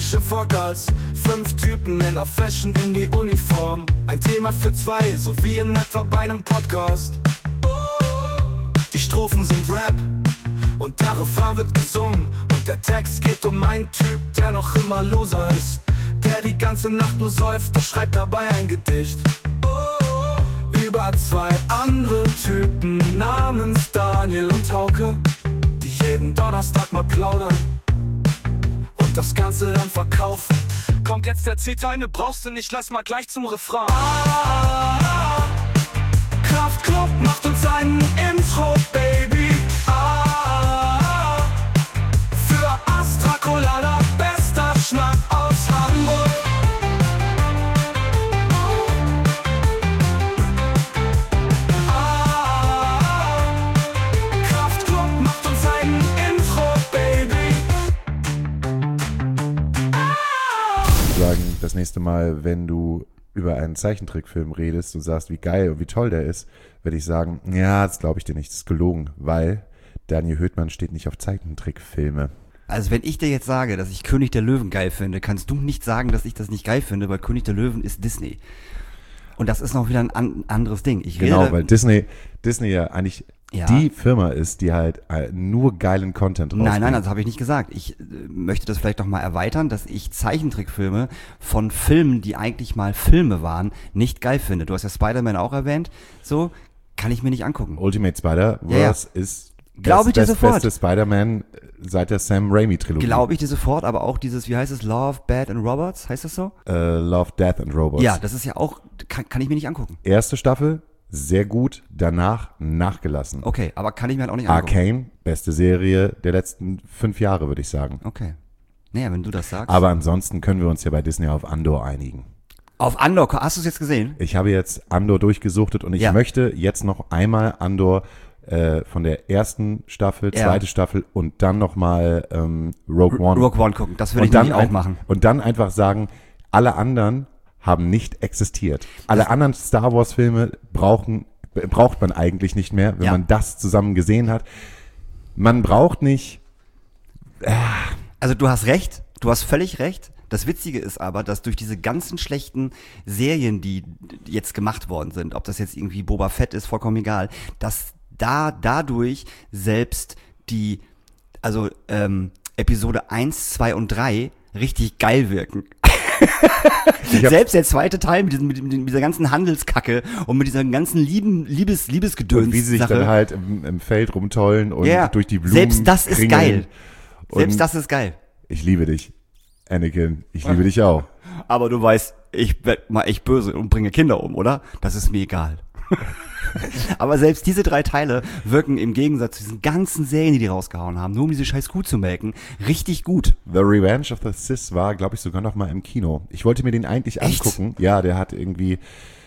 Schiffwalk als 5 Typen in der Fashion in die Uniform. Ein Thema für 2, so wie in etwa bei einem Podcast. Die Strophen sind Rap und der Refrain wird gesungen. Und der Text geht um einen Typ, der noch immer loser ist, der die ganze Nacht nur säuft, der schreibt dabei ein Gedicht. Über 2 andere Typen namens Daniel und Hauke, die jeden Donnerstag mal plaudern und das Ganze dann verkaufen. Kommt jetzt der C-Teil, brauchst du nicht, lass mal gleich zum Refrain. Kraftklub macht uns einen Intro, Baby. Für Astra Colada, bester Schnack aus Hamburg. Kraftklub macht uns einen Intro, Baby. Sagen, das nächste Mal, wenn du über einen Zeichentrickfilm redest und sagst, wie geil und wie toll der ist, werde ich sagen, ja, das glaube ich dir nicht, das ist gelogen, weil Daniel Höhtmann steht nicht auf Zeichentrickfilme. Also wenn ich dir jetzt sage, dass ich König der Löwen geil finde, kannst du nicht sagen, dass ich das nicht geil finde, weil König der Löwen ist Disney. Und das ist noch wieder ein anderes Ding. Genau, weil Disney ja eigentlich die Firma ist, die halt nur geilen Content rausbringt. Nein, das habe ich nicht gesagt. Ich möchte das vielleicht noch mal erweitern, dass ich Zeichentrickfilme von Filmen, die eigentlich mal Filme waren, nicht geil finde. Du hast ja Spider-Man auch erwähnt. So, kann ich mir nicht angucken. Ultimate Spider-Verse ist das beste Spider-Man seit der Sam Raimi-Trilogie. Glaube ich dir sofort, aber auch dieses, wie heißt es, Love, Bad and Robots, heißt das so? Love, Death and Robots. Ja, das ist ja auch, kann ich mir nicht angucken. Erste Staffel, sehr gut, danach nachgelassen. Okay, aber kann ich mir halt auch nicht angucken. Arcane, beste Serie der letzten 5 Jahre, würde ich sagen. Okay. Naja, wenn du das sagst. Aber ansonsten können wir uns ja bei Disney auf Andor einigen. Auf Andor, hast du es jetzt gesehen? Ich habe jetzt Andor durchgesuchtet und ich möchte jetzt noch einmal Andor von der ersten Staffel, zweite Staffel und dann nochmal Rogue One. Rogue One gucken, das würde ich nämlich auch machen. Und dann einfach sagen, alle anderen haben nicht existiert. Alle anderen Star Wars Filme braucht man eigentlich nicht mehr, wenn man das zusammen gesehen hat. Man braucht nicht... Also du hast recht, du hast völlig recht. Das Witzige ist aber, dass durch diese ganzen schlechten Serien, die jetzt gemacht worden sind, ob das jetzt irgendwie Boba Fett ist, vollkommen egal, dass dadurch selbst die, Episode 1, 2 und 3 richtig geil wirken. Selbst der zweite Teil mit dieser ganzen Handelskacke und mit dieser ganzen Liebesgedöns. Und wie sie sich dann halt im Feld rumtollen und durch die Blumen selbst das ist geil. Selbst das ist geil. Ich liebe dich, Anakin. Ich liebe dich auch. Aber du weißt, ich werd mal echt böse und bringe Kinder um, oder? Das ist mir egal. Aber selbst diese 3 Teile wirken im Gegensatz zu diesen ganzen Serien, die rausgehauen haben, nur um diese scheiß Kuh zu melken, richtig gut. The Revenge of the Sith war, glaube ich, sogar noch mal im Kino. Ich wollte mir den eigentlich angucken. Ja, der hat irgendwie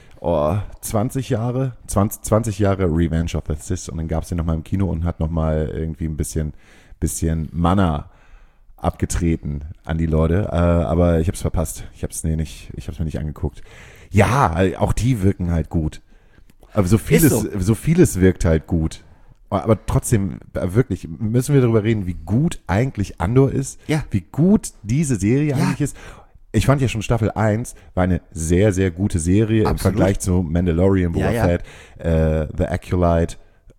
20 Jahre Revenge of the Sith und dann gab es den noch mal im Kino und hat noch mal irgendwie ein bisschen Mana abgetreten an die Leute. Aber ich habe es verpasst. Ich habe es mir nicht angeguckt. Ja, auch die wirken halt gut. Aber so vieles wirkt halt gut. Aber trotzdem, wirklich, müssen wir darüber reden, wie gut eigentlich Andor ist, wie gut diese Serie eigentlich ist. Ich fand ja schon Staffel 1 war eine sehr, sehr gute Serie im Vergleich zu Mandalorian, Boba Fett, The Acolyte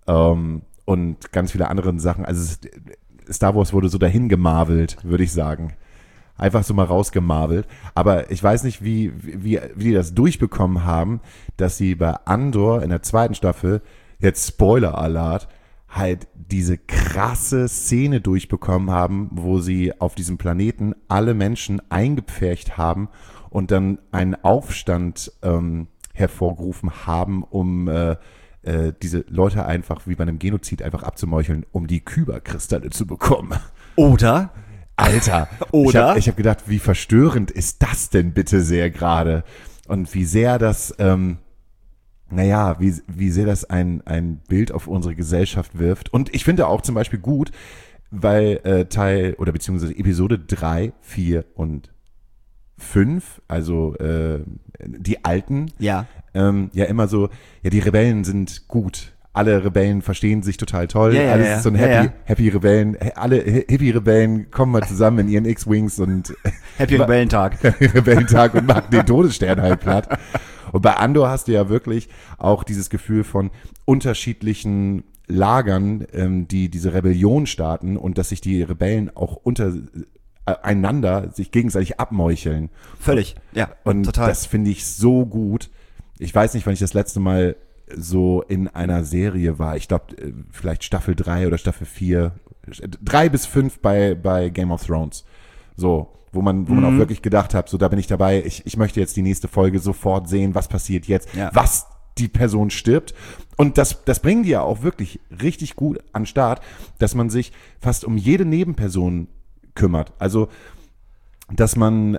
und ganz viele andere Sachen. Also Star Wars wurde so dahin gemarvelt, würde ich sagen. Einfach so mal rausgemarvelt. Aber ich weiß nicht, wie die das durchbekommen haben, dass sie bei Andor in der zweiten Staffel, jetzt Spoiler-Alert, halt diese krasse Szene durchbekommen haben, wo sie auf diesem Planeten alle Menschen eingepfercht haben und dann einen Aufstand hervorgerufen haben, um diese Leute einfach wie bei einem Genozid einfach abzumeucheln, um die Kyberkristalle zu bekommen. Oder? Alter, oder? Ich hab gedacht, wie verstörend ist das denn bitte sehr gerade? Und wie sehr das, wie sehr das ein Bild auf unsere Gesellschaft wirft. Und ich finde auch zum Beispiel gut, weil beziehungsweise Episode 3, 4 und 5, also die alten, immer so, die Rebellen sind gut. alle Rebellen verstehen sich total toll. Ja, ja, Alles ja. ist so ein Ja, Happy Rebellen. Alle Hippie-Rebellen kommen mal zusammen in ihren X-Wings und Happy Rebellentag. Rebellentag und machen den Todesstern halt platt. Und bei Andor hast du ja wirklich auch dieses Gefühl von unterschiedlichen Lagern, die diese Rebellion starten und dass sich die Rebellen auch untereinander sich gegenseitig abmeucheln. Völlig, ja, Und total. das finde ich so gut. Ich weiß nicht, wann ich das letzte Mal so in einer Serie war. Ich glaube, vielleicht Staffel 3 oder Staffel 4. 3 bis 5 bei Game of Thrones. So, wo man auch wirklich gedacht hat, so da bin ich dabei. Ich möchte jetzt die nächste Folge sofort sehen, was passiert jetzt, Ja. was die Person stirbt. Und das bringen die ja auch wirklich richtig gut an den Start, dass man sich fast um jede Nebenperson kümmert. Also, dass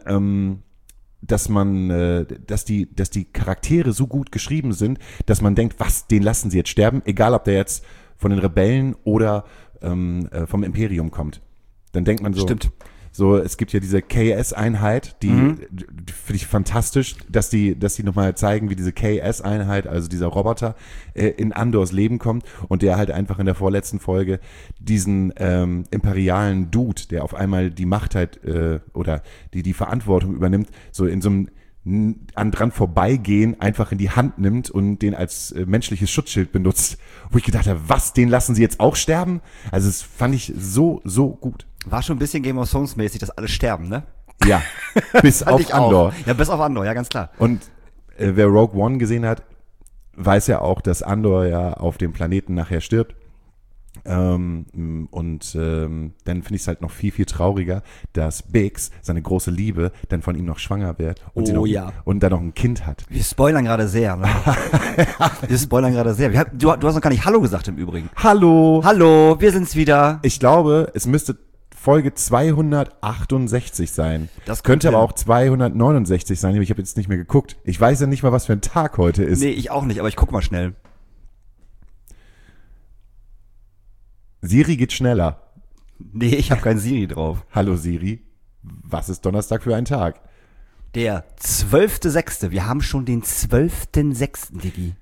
die Charaktere so gut geschrieben sind, dass man denkt, was, den lassen sie jetzt sterben, egal ob der jetzt von den Rebellen oder vom Imperium kommt. Dann denkt man so, Stimmt. so, es gibt ja diese KS-Einheit, die finde ich fantastisch, dass die nochmal zeigen, wie diese KS-Einheit, also dieser Roboter, in Andors Leben kommt und der halt einfach in der vorletzten Folge diesen imperialen Dude, der auf einmal die Macht halt oder die Verantwortung übernimmt, so in so einem dran vorbeigehen, einfach in die Hand nimmt und den als menschliches Schutzschild benutzt, wo ich gedacht habe, was, den lassen sie jetzt auch sterben? Also das fand ich so gut. War schon ein bisschen Game of Thrones mäßig, dass alle sterben, ne? Ja, bis Fand auf ich auch. Andor. Ja, bis auf Andor, ja, ganz klar. Und wer Rogue One gesehen hat, weiß ja auch, dass Andor ja auf dem Planeten nachher stirbt. Dann finde ich es halt noch viel, viel trauriger, dass Biggs, seine große Liebe, dann von ihm noch schwanger wird und, Oh, ja. und dann noch ein Kind hat. Wir spoilern gerade sehr, ne? Wir spoilern gerade sehr. Du hast noch gar nicht Hallo gesagt im Übrigen. Hallo! Hallo, wir sind's wieder. Ich glaube, es müsste Folge 268 sein. Das könnte kommt aber hin. auch 269 sein, aber ich habe jetzt nicht mehr geguckt. Ich weiß ja nicht mal, was für ein Tag heute ist. Nee, ich auch nicht, aber ich guck mal schnell. Siri geht schneller. Nee, ich habe kein Siri drauf. Hallo Siri, was ist Donnerstag für ein Tag? Der 12.6. Wir haben schon den 12.6., Diggi.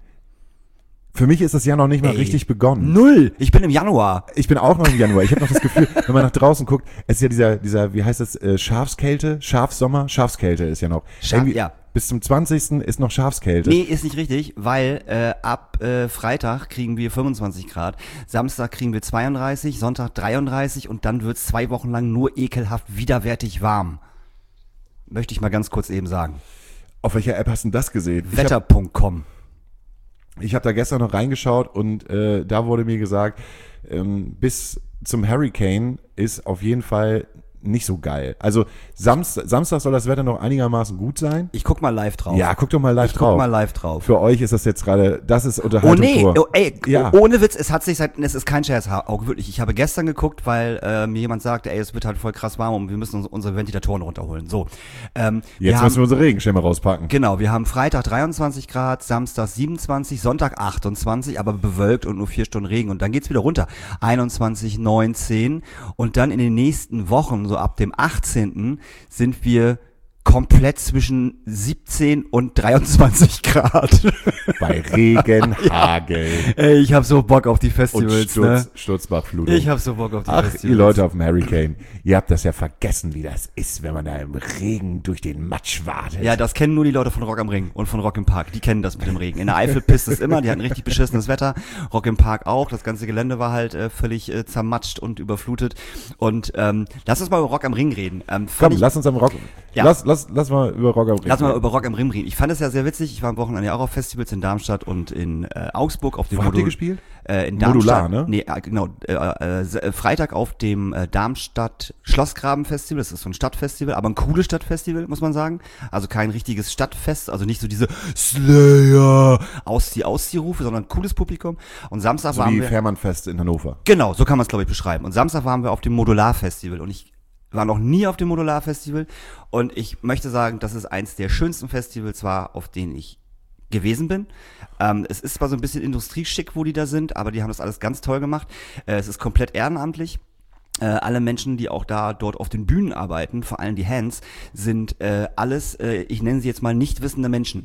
Für mich ist das Jahr noch nicht mal Ey. richtig begonnen. 0. Ich bin im Januar. Ich bin auch noch im Januar. Ich habe noch das Gefühl, wenn man nach draußen guckt, es ist ja dieser, wie heißt das, Schafskälte? Schafsommer? Schafskälte ist ja noch. Irgendwie ja. Bis zum 20. ist noch Schafskälte. Nee, ist nicht richtig, weil ab Freitag kriegen wir 25 Grad, Samstag kriegen wir 32, Sonntag 33 und dann wird's 2 Wochen lang nur ekelhaft widerwärtig warm. Möchte ich mal ganz kurz eben sagen. Auf welcher App hast du denn das gesehen? Wetter.com. Ich hab da gestern noch reingeschaut und da wurde mir gesagt, bis zum Hurricane ist auf jeden Fall nicht so geil. Also Samstag soll das Wetter noch einigermaßen gut sein. Ich guck mal live drauf. Ja, guck doch mal live ich drauf. guck mal live drauf. Für euch ist das jetzt gerade, das ist Oh Unterhaltung nee, pur. oh, ey, Ja. ohne Witz, es ist kein Scherz, auch wirklich. Ich habe gestern geguckt, weil mir jemand sagte, ey, es wird halt voll krass warm und wir müssen unsere Ventilatoren runterholen. So. Jetzt müssen wir unsere Regenschirme rauspacken. Genau, wir haben Freitag 23 Grad, Samstag 27, Sonntag 28, aber bewölkt und nur 4 Stunden Regen und dann geht's wieder runter. 21, 19 und dann in den nächsten Wochen, so ab dem 18. sind wir komplett zwischen 17 und 23 Grad. Bei Regen, Hagel Ey, ich hab so Bock auf die und Festivals, ne? Sturzbachflutung. Ich hab so Bock auf die Ach, Festivals. ihr Leute auf dem Hurricane, ihr habt das ja vergessen, wie das ist, wenn man da im Regen durch den Matsch wartet. Ja, das kennen nur die Leute von Rock am Ring und von Rock im Park. Die kennen das mit dem Regen. In der Eifel pisst es immer, die hatten richtig beschissenes Wetter. Rock im Park auch. Das ganze Gelände war halt völlig zermatscht und überflutet. Und lass uns mal über Rock am Ring reden. Komm, lass uns am Rock. Ja. Lass mal über Rock am Ring. Lass mal über Rock am Ring reden. Ich fand es ja sehr witzig. Ich war am Wochenende ja auch auf Festivals in Darmstadt und in Augsburg auf dem Wo habt ihr gespielt? In Modular, Darmstadt. ne? Nee, genau. Freitag auf dem Darmstadt Schlossgraben Festival. Das ist so ein Stadtfestival, aber ein cooles Stadtfestival, muss man sagen. Also kein richtiges Stadtfest, also nicht so diese Slayer Ausziehrufe, sondern ein cooles Publikum. Und Samstag So waren wie wir. Fährmannfest in Hannover. Genau, so kann man es, glaube ich, beschreiben. Und Samstag waren wir auf dem Modular-Festival und ich war noch nie auf dem Modular-Festival und ich möchte sagen, dass es eins der schönsten Festivals war, auf denen ich gewesen bin. Es ist zwar so ein bisschen industrieschick, wo die da sind, aber die haben das alles ganz toll gemacht. Es ist komplett ehrenamtlich. Alle Menschen, die auch dort auf den Bühnen arbeiten, vor allem die Hands, sind alles, ich nenne sie jetzt mal nicht wissende Menschen.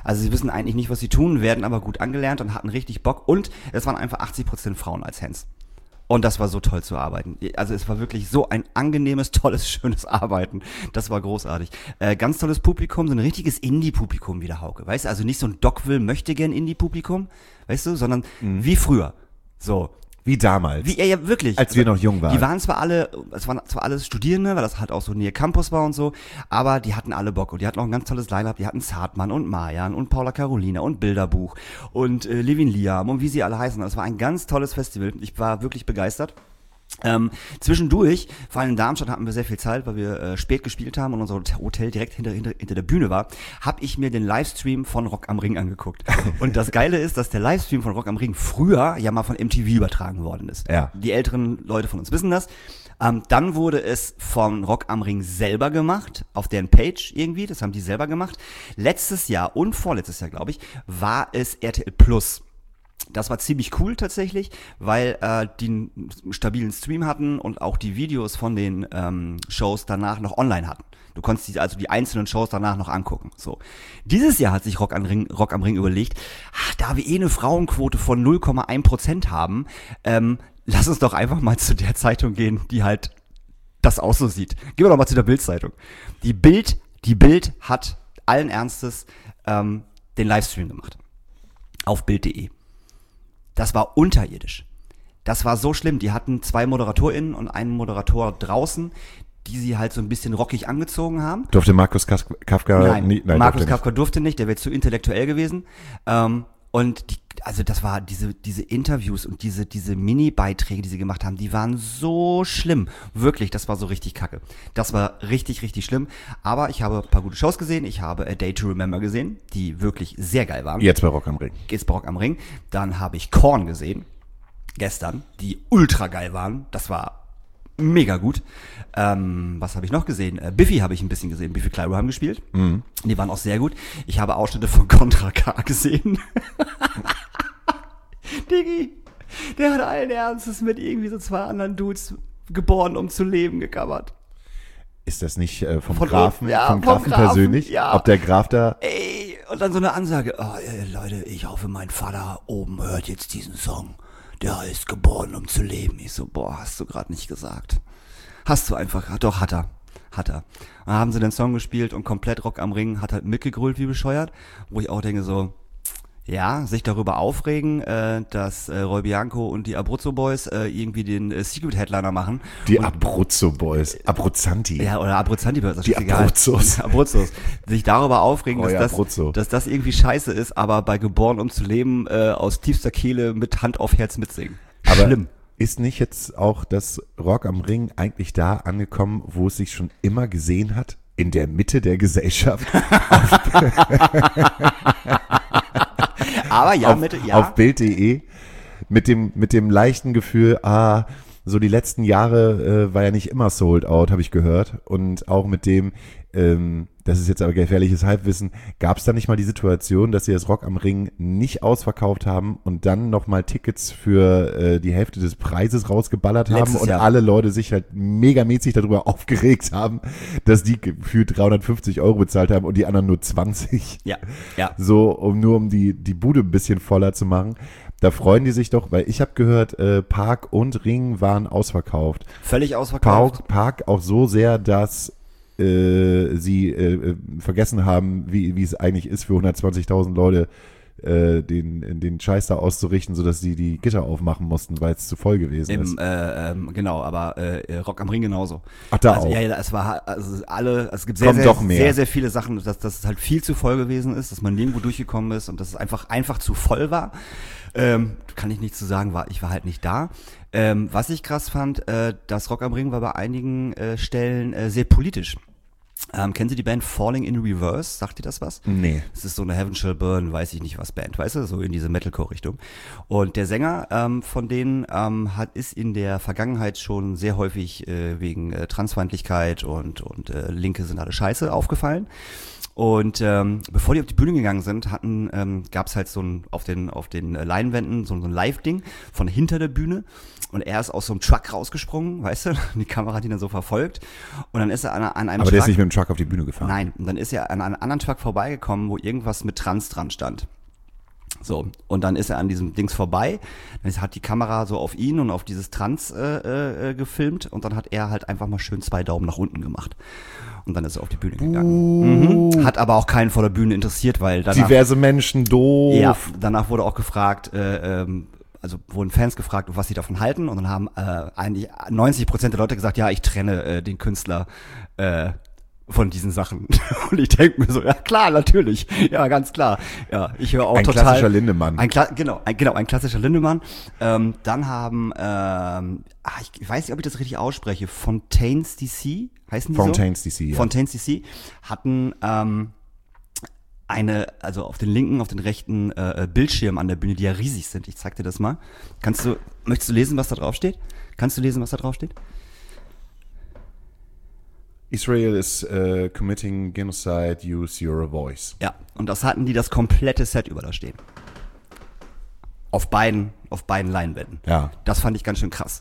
Also sie wissen eigentlich nicht, was sie tun, werden aber gut angelernt und hatten richtig Bock. Und es waren einfach 80% Frauen als Hands. Und das war so toll zu arbeiten. Also es war wirklich so ein angenehmes, tolles, schönes Arbeiten. Das war großartig. Ganz tolles Publikum, so ein richtiges Indie-Publikum wie der Hauke. Weißt du, also nicht so ein Doc-Will-Möchtegern-Indie-Publikum, weißt du, sondern wie früher. So. Wie damals. Ja, wirklich. Als wir noch jung waren. Die waren zwar alle, es waren zwar alles Studierende, weil das halt auch so Nähe Campus war und so, aber die hatten alle Bock und die hatten auch ein ganz tolles Line-Up. Die hatten Zartmann und Marjan und Paula Carolina und Bilderbuch und Levin Liam und wie sie alle heißen. Das war ein ganz tolles Festival. Ich war wirklich begeistert. Zwischendurch, vor allem in Darmstadt hatten wir sehr viel Zeit, weil wir spät gespielt haben und unser Hotel direkt hinter der Bühne war, habe ich mir den Livestream von Rock am Ring angeguckt. Und das Geile ist, dass der Livestream von Rock am Ring früher ja mal von MTV übertragen worden ist. Ja. Die älteren Leute von uns wissen das. Dann wurde es von Rock am Ring selber gemacht, auf deren Page irgendwie, das haben die selber gemacht. Letztes Jahr und vorletztes Jahr, glaube ich, war es RTL Plus. Das war ziemlich cool tatsächlich, weil die einen stabilen Stream hatten und auch die Videos von den Shows danach noch online hatten. Du konntest die einzelnen Shows danach noch angucken. So. Dieses Jahr hat sich Rock am Ring überlegt, da wir eine Frauenquote von 0,1% haben, lass uns doch einfach mal zu der Zeitung gehen, die halt das auch so sieht. Gehen wir doch mal zu der Bild-Zeitung. Die Bild hat allen Ernstes den Livestream gemacht. Auf Bild.de. Das war unterirdisch. Das war so schlimm. Die hatten 2 ModeratorInnen und einen Moderator draußen, die sie halt so ein bisschen rockig angezogen haben. Durfte Markus Kafka Nein, Markus durfte Kafka durfte nicht, der wäre zu intellektuell gewesen. Und das war diese Interviews und diese Mini-Beiträge, die sie gemacht haben, die waren so schlimm. Wirklich, das war so richtig kacke. Das war richtig, richtig schlimm. Aber ich habe ein paar gute Shows gesehen. Ich habe A Day to Remember gesehen, die wirklich sehr geil waren. Jetzt bei Rock am Ring. Jetzt bei Rock am Ring. Dann habe ich Korn gesehen, gestern, die ultra geil waren. Das war mega gut. Was habe ich noch gesehen? Biffy habe ich ein bisschen gesehen. Biffy Clyro haben gespielt. Mhm. Die waren auch sehr gut. Ich habe Ausschnitte von Contra K gesehen. Diggi, der hat allen Ernstes mit irgendwie so 2 anderen Dudes geboren, um zu leben gecovert. Ist das nicht vom Von Grafen, ja, vom vom Grafen Grafen, persönlich? ja. Ob der Graf da... Ey, und dann so eine Ansage. Leute, ich hoffe, mein Vater oben hört jetzt diesen Song. Der heißt Geboren, um zu leben. Ich so, hast du gerade nicht gesagt. Hast du einfach, doch, hat er. Dann haben sie den Song gespielt und komplett Rock am Ring hat halt mitgegrölt wie bescheuert. Wo ich auch denke so, ja, sich darüber aufregen, dass Roy Bianco und die Abruzzo Boys irgendwie den Secret Headliner machen. Die Abruzzo Boys, Abruzzanti. Ja, oder Abruzzanti, das ist die egal. Abruzzos. Sich darüber aufregen, dass das irgendwie scheiße ist, aber bei Geboren um zu leben aus tiefster Kehle mit Hand auf Herz mitsingen. Aber schlimm. Ist nicht jetzt auch das Rock am Ring eigentlich da angekommen, wo es sich schon immer gesehen hat? In der Mitte der Gesellschaft? Aber ja, auf Bild.de mit dem leichten Gefühl, so die letzten Jahre war ja nicht immer sold out, habe ich gehört. Und auch mit dem, das ist jetzt aber gefährliches Halbwissen, gab es da nicht mal die Situation, dass sie das Rock am Ring nicht ausverkauft haben und dann nochmal Tickets für die Hälfte des Preises rausgeballert haben und alle Leute sich halt megamäßig darüber aufgeregt haben, dass die gefühlt 350 € bezahlt haben und die anderen nur 20. Ja. So, um die Bude ein bisschen voller zu machen. Da freuen die sich doch, weil ich habe gehört, Park und Ring waren ausverkauft. Völlig ausverkauft. Park auch so sehr, dass sie vergessen haben, wie es eigentlich ist, für 120.000 Leute den Scheiß da auszurichten, sodass sie die Gitter aufmachen mussten, weil es zu voll gewesen ist. Genau, aber Rock am Ring genauso. Ach, da also, auch. Ja, es war es gibt sehr viele Sachen, dass es halt viel zu voll gewesen ist, dass man nirgendwo durchgekommen ist und dass es einfach zu voll war. Kann ich nichts zu sagen, ich war halt nicht da. Was ich krass fand, das Rock am Ring war bei einigen Stellen sehr politisch. Kennen Sie die Band Falling in Reverse? Sagt ihr das was? Nee. Das ist so eine Heaven Shall Burn, weiß ich nicht was Band, weißt du, so in diese Metalcore-Richtung. Und der Sänger von denen ist in der Vergangenheit schon sehr häufig wegen Transfeindlichkeit und Linke sind alle scheiße aufgefallen. Und bevor die auf die Bühne gegangen sind, gab es halt so ein auf den Leinwänden so ein Live-Ding von hinter der Bühne. Und er ist aus so einem Truck rausgesprungen, weißt du? Die Kamera hat ihn dann so verfolgt. Und dann ist er an einem Aber Truck. der ist nicht mit dem Truck auf die Bühne gefahren. Nein, und dann ist er an einem anderen Truck vorbeigekommen, wo irgendwas mit Trans dran stand. So, und dann ist er an diesem Dings vorbei, dann hat die Kamera so auf ihn und auf dieses Trans gefilmt und dann hat er halt einfach mal schön 2 Daumen nach unten gemacht. Und dann ist er auf die Bühne gegangen. Hat aber auch keinen vor der Bühne interessiert, weil danach... Diverse Menschen, doof. Ja, danach wurde auch gefragt, also wurden Fans gefragt, was sie davon halten und dann haben eigentlich 90% der Leute gesagt, ja, ich trenne den Künstler von diesen Sachen. Und ich denke mir so, ja klar, natürlich. Ja, ganz klar. Ja, ich höre auch ein total. Klassischer Lindemann. Ein klassischer Lindemann. Dann haben, ich weiß nicht, ob ich das richtig ausspreche, Fontaines DC, heißen die Fontaines so? DC, ja. Fontaines DC hatten also auf den rechten Bildschirm an der Bühne, die ja riesig sind. Ich zeig dir das mal. Möchtest du lesen, was da drauf steht? Kannst du lesen, was da drauf steht? Israel is committing genocide, use your voice. Ja, und das hatten die das komplette Set über da stehen. Auf beiden Leinwänden. Ja. Das fand ich ganz schön krass.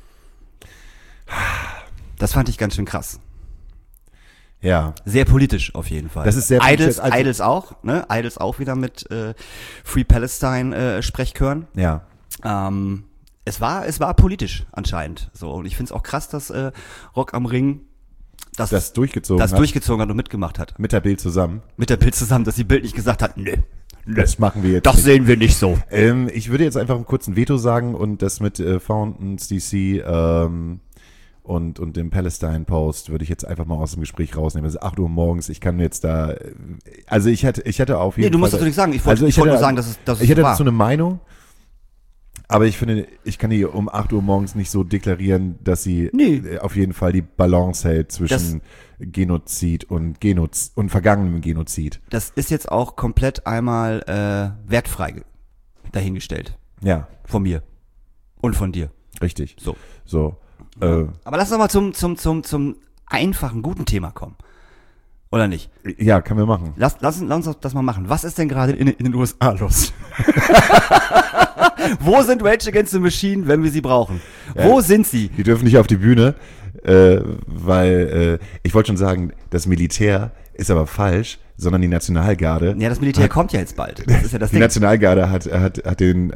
Ja. Sehr politisch auf jeden Fall. Das ist sehr Idols, politisch, also- Idols auch, ne? Idols auch wieder mit Free Palestine Sprechchören. Ja. Es war politisch anscheinend. So, und ich finde es auch krass, dass Rock am Ring Das durchgezogen hat und mitgemacht hat. Mit der Bild zusammen. Mit der Bild zusammen, dass die Bild nicht gesagt hat, nö. Das machen wir jetzt Das nicht. sehen wir nicht so. Ich würde jetzt einfach einen kurzen Veto sagen und das mit Fountains DC und dem Palestine Post würde ich jetzt einfach mal aus dem Gespräch rausnehmen. Es ist 8 Uhr morgens, ich kann jetzt da, also ich hätte auf jeden Fall. Nee, du musst das nicht sagen. Ich wollte nur sagen, dass es ich hätte war. dazu eine Meinung, aber ich finde, ich kann die um 8 Uhr morgens nicht so deklarieren, dass sie auf jeden Fall die Balance hält zwischen Genozid und vergangenem Genozid. Das ist jetzt auch komplett einmal wertfrei dahingestellt. Ja. Von mir. Und von dir. Richtig. So. Aber lass uns mal zum einfachen, guten Thema kommen. Oder nicht? Ja, können wir machen. Lass uns das mal machen. Was ist denn gerade in den USA los? Wo sind Rage Against the Machine, wenn wir sie brauchen? Wo sind sie? Die dürfen nicht auf die Bühne, weil ich wollte schon sagen, das Militär ist aber falsch, sondern die Nationalgarde. Ja, das Militär kommt ja jetzt bald. Das ist ja das Die Ding. Nationalgarde hat den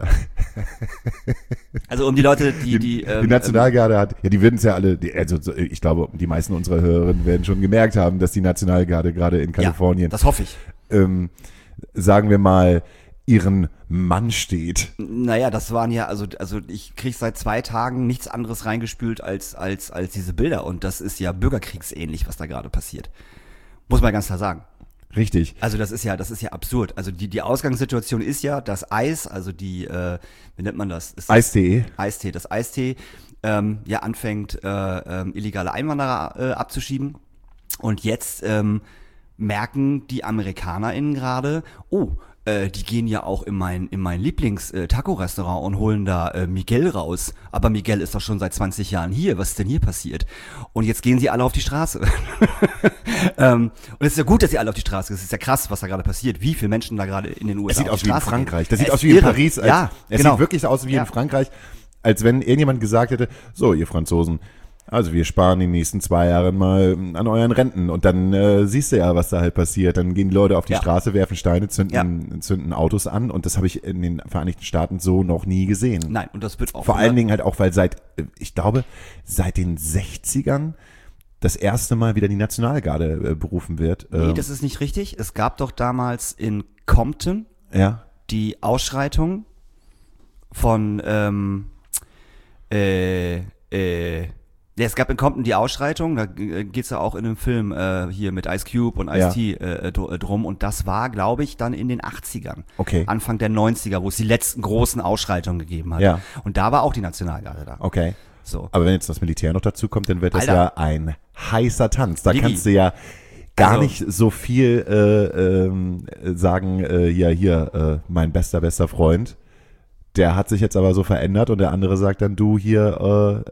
Also um die Leute, die Nationalgarde hat, ja, die würden es ja alle, ich glaube, die meisten unserer Hörerinnen werden schon gemerkt haben, dass die Nationalgarde gerade in Kalifornien, das hoffe ich. Sagen wir mal, ihren Mann steht. Naja, das waren ja, also ich kriege seit 2 Tagen nichts anderes reingespült als diese Bilder und das ist ja bürgerkriegsähnlich, was da gerade passiert. Muss man ganz klar sagen. Richtig. Also das ist ja absurd. Also die Ausgangssituation ist ja, das Eis, also die, wie nennt man das? Eistee. Das Eistee, ja anfängt, illegale Einwanderer abzuschieben. Und jetzt merken die AmerikanerInnen gerade, die gehen ja auch in mein Lieblings-Taco-Restaurant und holen da Miguel raus. Aber Miguel ist doch schon seit 20 Jahren hier. Was ist denn hier passiert? Und jetzt gehen sie alle auf die Straße. Und es ist ja gut, dass sie alle auf die Straße gehen. Es ist ja krass, was da gerade passiert. Wie viele Menschen da gerade in den USA Es sieht auf aus die wie in Straße Frankreich. gehen. Das sieht Es aus wie ist in irre. Paris. Ja, es genau. sieht wirklich aus wie in Frankreich, als wenn irgendjemand gesagt hätte, so, ihr Franzosen, also wir sparen die nächsten 2 Jahre mal an euren Renten und dann siehst du ja, was da halt passiert. Dann gehen die Leute auf die Straße, werfen Steine, zünden Autos an und das habe ich in den Vereinigten Staaten so noch nie gesehen. Nein, und das wird auch vor allen Dingen halt auch, weil ich glaube, seit den 60ern das erste Mal wieder die Nationalgarde berufen wird. Nee, das ist nicht richtig. Es gab doch damals in Compton die Ausschreitung von es gab in Compton die Ausschreitung, da geht's ja auch in einem Film hier mit Ice Cube und Ice-T drum und das war, glaube ich, dann in den 80ern. Okay. Anfang der 90er, wo es die letzten großen Ausschreitungen gegeben hat. Ja. Und da war auch die Nationalgarde da. Okay. So. Aber wenn jetzt das Militär noch dazu kommt, dann wird das Alter. ja ein heißer Tanz. Da Digi. kannst du ja gar Also- nicht so viel sagen, mein bester Freund. Der hat sich jetzt aber so verändert und der andere sagt dann, du hier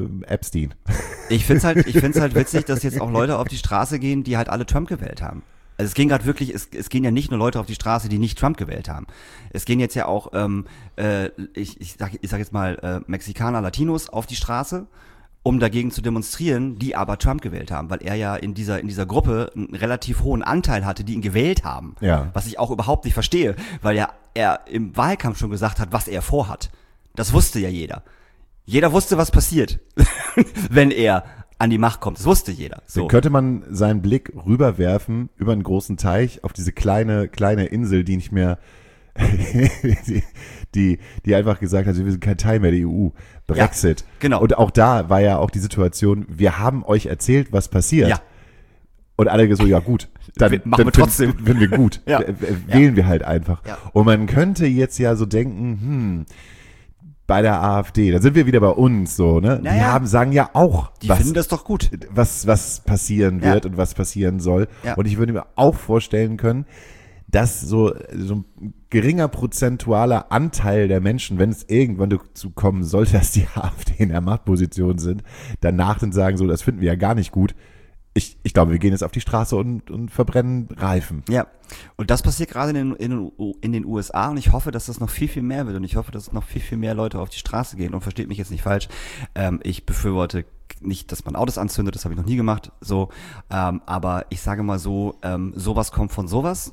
Epstein. Ich find's halt witzig, dass jetzt auch Leute auf die Straße gehen, die halt alle Trump gewählt haben. Also es gehen gerade wirklich, es gehen ja nicht nur Leute auf die Straße, die nicht Trump gewählt haben. Es gehen jetzt ja auch, ich sag jetzt mal, Mexikaner, Latinos auf die Straße, um dagegen zu demonstrieren, die aber Trump gewählt haben, weil er ja in dieser Gruppe einen relativ hohen Anteil hatte, die ihn gewählt haben. Ja. Was ich auch überhaupt nicht verstehe, weil ja er im Wahlkampf schon gesagt hat, was er vorhat. Das wusste ja jeder. Jeder wusste, was passiert, wenn er an die Macht kommt. Das wusste jeder. So. Dann könnte man seinen Blick rüberwerfen über einen großen Teich auf diese kleine Insel, die nicht mehr, die einfach gesagt hat, wir sind kein Teil mehr der EU. Brexit. Ja, genau. Und auch da war ja auch die Situation, wir haben euch erzählt, was passiert. Ja. Und alle so, ja gut, dann machen wir trotzdem. Finden wir gut. Ja. Wählen wir halt einfach. Ja. Und man könnte jetzt ja so denken, bei der AfD, da sind wir wieder bei uns so, ne? Naja. Die sagen ja auch, Die finden das doch gut. was passieren wird und was passieren soll. Ja. Und ich würde mir auch vorstellen können, dass so ein geringer prozentualer Anteil der Menschen, wenn es irgendwann dazu kommen sollte, dass die AfD in der Machtposition sind, danach dann sagen so, das finden wir ja gar nicht gut. Ich glaube, wir gehen jetzt auf die Straße und verbrennen Reifen. Ja, und das passiert gerade in den USA und ich hoffe, dass das noch viel, viel mehr wird und ich hoffe, dass noch viel, viel mehr Leute auf die Straße gehen und versteht mich jetzt nicht falsch. Ich befürworte nicht, dass man Autos anzündet, das habe ich noch nie gemacht, so, aber ich sage mal so, sowas kommt von sowas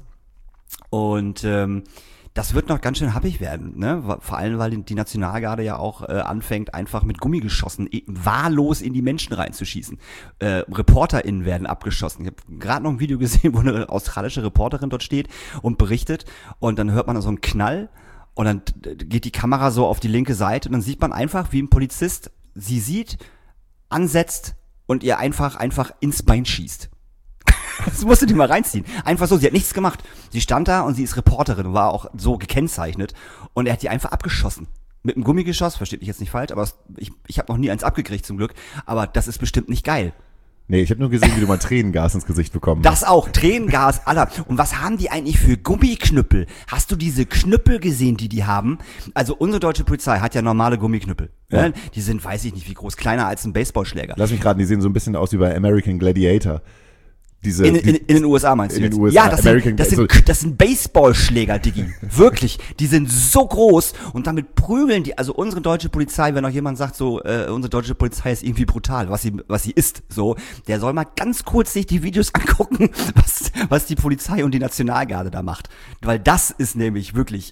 und das wird noch ganz schön happig werden, ne? Vor allem, weil die Nationalgarde ja auch anfängt, einfach mit Gummigeschossen wahllos in die Menschen reinzuschießen. ReporterInnen werden abgeschossen. Ich habe gerade noch ein Video gesehen, wo eine australische Reporterin dort steht und berichtet und dann hört man so einen Knall und dann geht die Kamera so auf die linke Seite und dann sieht man einfach, wie ein Polizist sie sieht, ansetzt und ihr einfach ins Bein schießt. Das musst du dir mal reinziehen. Einfach so, sie hat nichts gemacht. Sie stand da und sie ist Reporterin und war auch so gekennzeichnet. Und er hat die einfach abgeschossen. Mit einem Gummigeschoss, versteht mich jetzt nicht falsch, aber ich habe noch nie eins abgekriegt zum Glück. Aber das ist bestimmt nicht geil. Nee, ich habe nur gesehen, wie du mal Tränengas ins Gesicht bekommen hast. Das auch, Tränengas, aller. Und was haben die eigentlich für Gummiknüppel? Hast du diese Knüppel gesehen, die haben? Also unsere deutsche Polizei hat ja normale Gummiknüppel. Ja. Ne? Die sind, weiß ich nicht wie groß, kleiner als ein Baseballschläger. Lass mich raten, die sehen so ein bisschen aus wie bei American Gladiator. In den USA meinst du in jetzt? den USA, Ja, das sind Baseballschläger, Diggi. Wirklich. Die sind so groß und damit prügeln die, also unsere deutsche Polizei, wenn auch jemand sagt so, unsere deutsche Polizei ist irgendwie brutal, was sie ist, so, der soll mal ganz kurz sich die Videos angucken, was die Polizei und die Nationalgarde da macht. Weil das ist nämlich wirklich,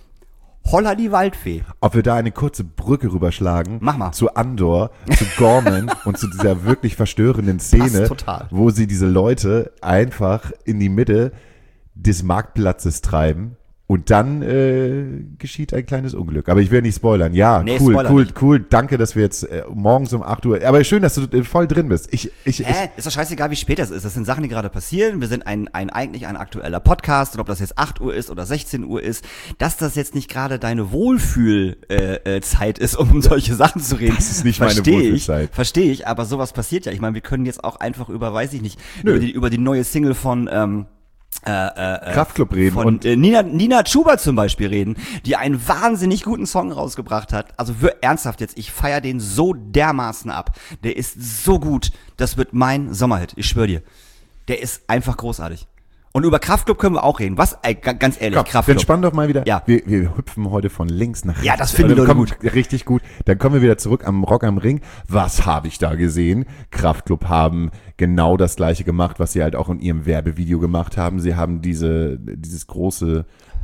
Holla die Waldfee. Ob wir da eine kurze Brücke rüberschlagen. Mach mal. Zu Andor, zu Gorman und zu dieser wirklich verstörenden Szene, Passt total. wo sie diese Leute einfach in die Mitte des Marktplatzes treiben und dann geschieht ein kleines Unglück. Aber ich will nicht spoilern. Ja, Nee, cool, Spoiler cool, nicht. cool. Danke, dass wir jetzt morgens um 8 Uhr, aber schön, dass du voll drin bist. Ich Ist doch scheißegal, wie spät das ist. Das sind Sachen, die gerade passieren. Wir sind eigentlich ein aktueller Podcast. Und ob das jetzt 8 Uhr ist oder 16 Uhr ist, dass das jetzt nicht gerade deine Wohlfühl-Zeit ist, um solche Sachen zu reden. Das ist nicht meine Wohlfühlzeit. Verstehe ich, aber sowas passiert ja. Ich meine, wir können jetzt auch einfach weiß ich nicht, Nö. über die neue Single von Kraftklub reden von und Nina Chuba zum Beispiel reden, die einen wahnsinnig guten Song rausgebracht hat. Also ernsthaft jetzt, ich feiere den so dermaßen ab. Der ist so gut, das wird mein Sommerhit, ich schwöre dir. Der ist einfach großartig. Und über Kraftklub können wir auch reden. Was, ganz ehrlich, komm, Kraftklub. dann spann doch mal wieder. Ja. Wir hüpfen heute von links nach rechts. Ja, das finden die Leute gut. Richtig gut. Dann kommen wir wieder zurück am Rock am Ring. Was habe ich da gesehen? Kraftklub haben genau das Gleiche gemacht, was sie halt auch in ihrem Werbevideo gemacht haben. Sie haben dieses große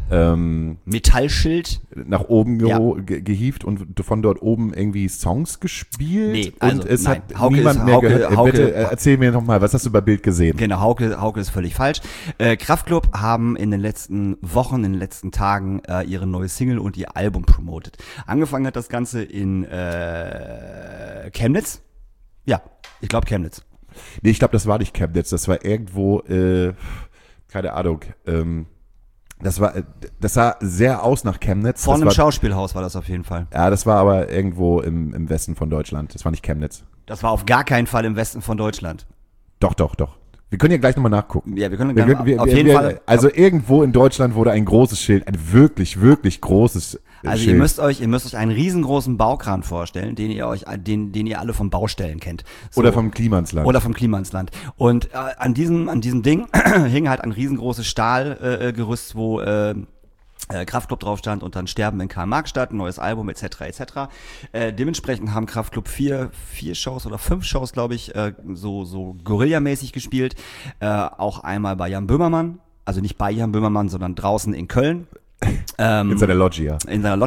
Metallschild. nach oben Ja. gehievt und von dort oben irgendwie Songs gespielt. Nee, also und es nein. hat Hauke niemand ist- mehr Hauke- gehört. Hauke- Bitte erzähl mir nochmal, was hast du bei Bild gesehen? Genau, Hauke ist völlig falsch. Kraftklub haben in den letzten Wochen, in den letzten Tagen ihre neue Single und ihr Album promotet. Angefangen hat das Ganze in Chemnitz. Ja, ich glaube Chemnitz. Nee, ich glaube, das war nicht Chemnitz. Das war irgendwo, keine Ahnung, das sah sehr aus nach Chemnitz. Vor Das einem war, Schauspielhaus war das auf jeden Fall. ja, das war aber irgendwo im Westen von Deutschland. Das war nicht Chemnitz. Das war auf gar keinen Fall im Westen von Deutschland. Doch. Wir können ja gleich nochmal nachgucken. Ja, wir können gerne auf jeden Fall. Also irgendwo in Deutschland wurde ein großes Schild, ein wirklich, wirklich großes Also ihr müsst euch einen riesengroßen Baukran vorstellen, den ihr alle vom Baustellen kennt. So. Oder vom Klimansland. Oder vom Klimansland. Und an diesem Ding hing halt ein riesengroßes Stahlgerüst, wo Kraftklub drauf stand und dann Sterben in Karl-Marx-Stadt, ein neues Album etc. Dementsprechend haben Kraftklub 4 Shows oder 5 Shows, glaube ich, so Guerilla-mäßig gespielt. Auch einmal bei Jan Böhmermann, also nicht bei Jan Böhmermann, sondern draußen in Köln. In seiner Loggia.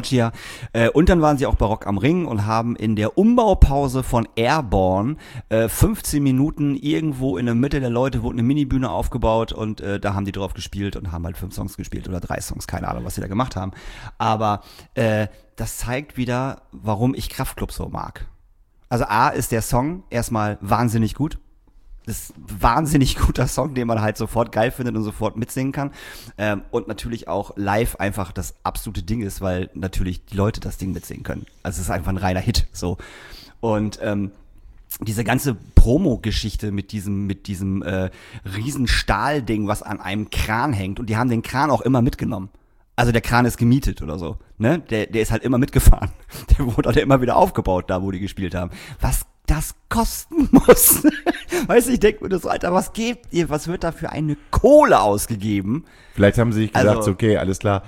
Und dann waren sie auch bei Rock am Ring und haben in der Umbaupause von Airborne 15 Minuten irgendwo in der Mitte der Leute wurde eine Minibühne aufgebaut und da haben die drauf gespielt und haben halt 5 Songs gespielt oder 3 Songs, keine Ahnung, was sie da gemacht haben. Aber das zeigt wieder, warum ich Kraftklub so mag. Also A ist der Song erstmal wahnsinnig gut. Das ist ein wahnsinnig guter Song, den man halt sofort geil findet und sofort mitsingen kann. Und natürlich auch live einfach das absolute Ding ist, weil natürlich die Leute das Ding mitsingen können. Also es ist einfach ein reiner Hit. So. Und diese ganze Promo-Geschichte mit diesem riesen Stahlding, was an einem Kran hängt. Und die haben den Kran auch immer mitgenommen. Also der Kran ist gemietet oder so. Ne? Der ist halt immer mitgefahren. Der wurde halt immer wieder aufgebaut, da wo die gespielt haben. Was das kosten muss. Weißt du, ich denke mir das so, Alter, was gebt ihr, was wird da für eine Kohle ausgegeben? Vielleicht haben sie sich gedacht, Also, okay, alles klar,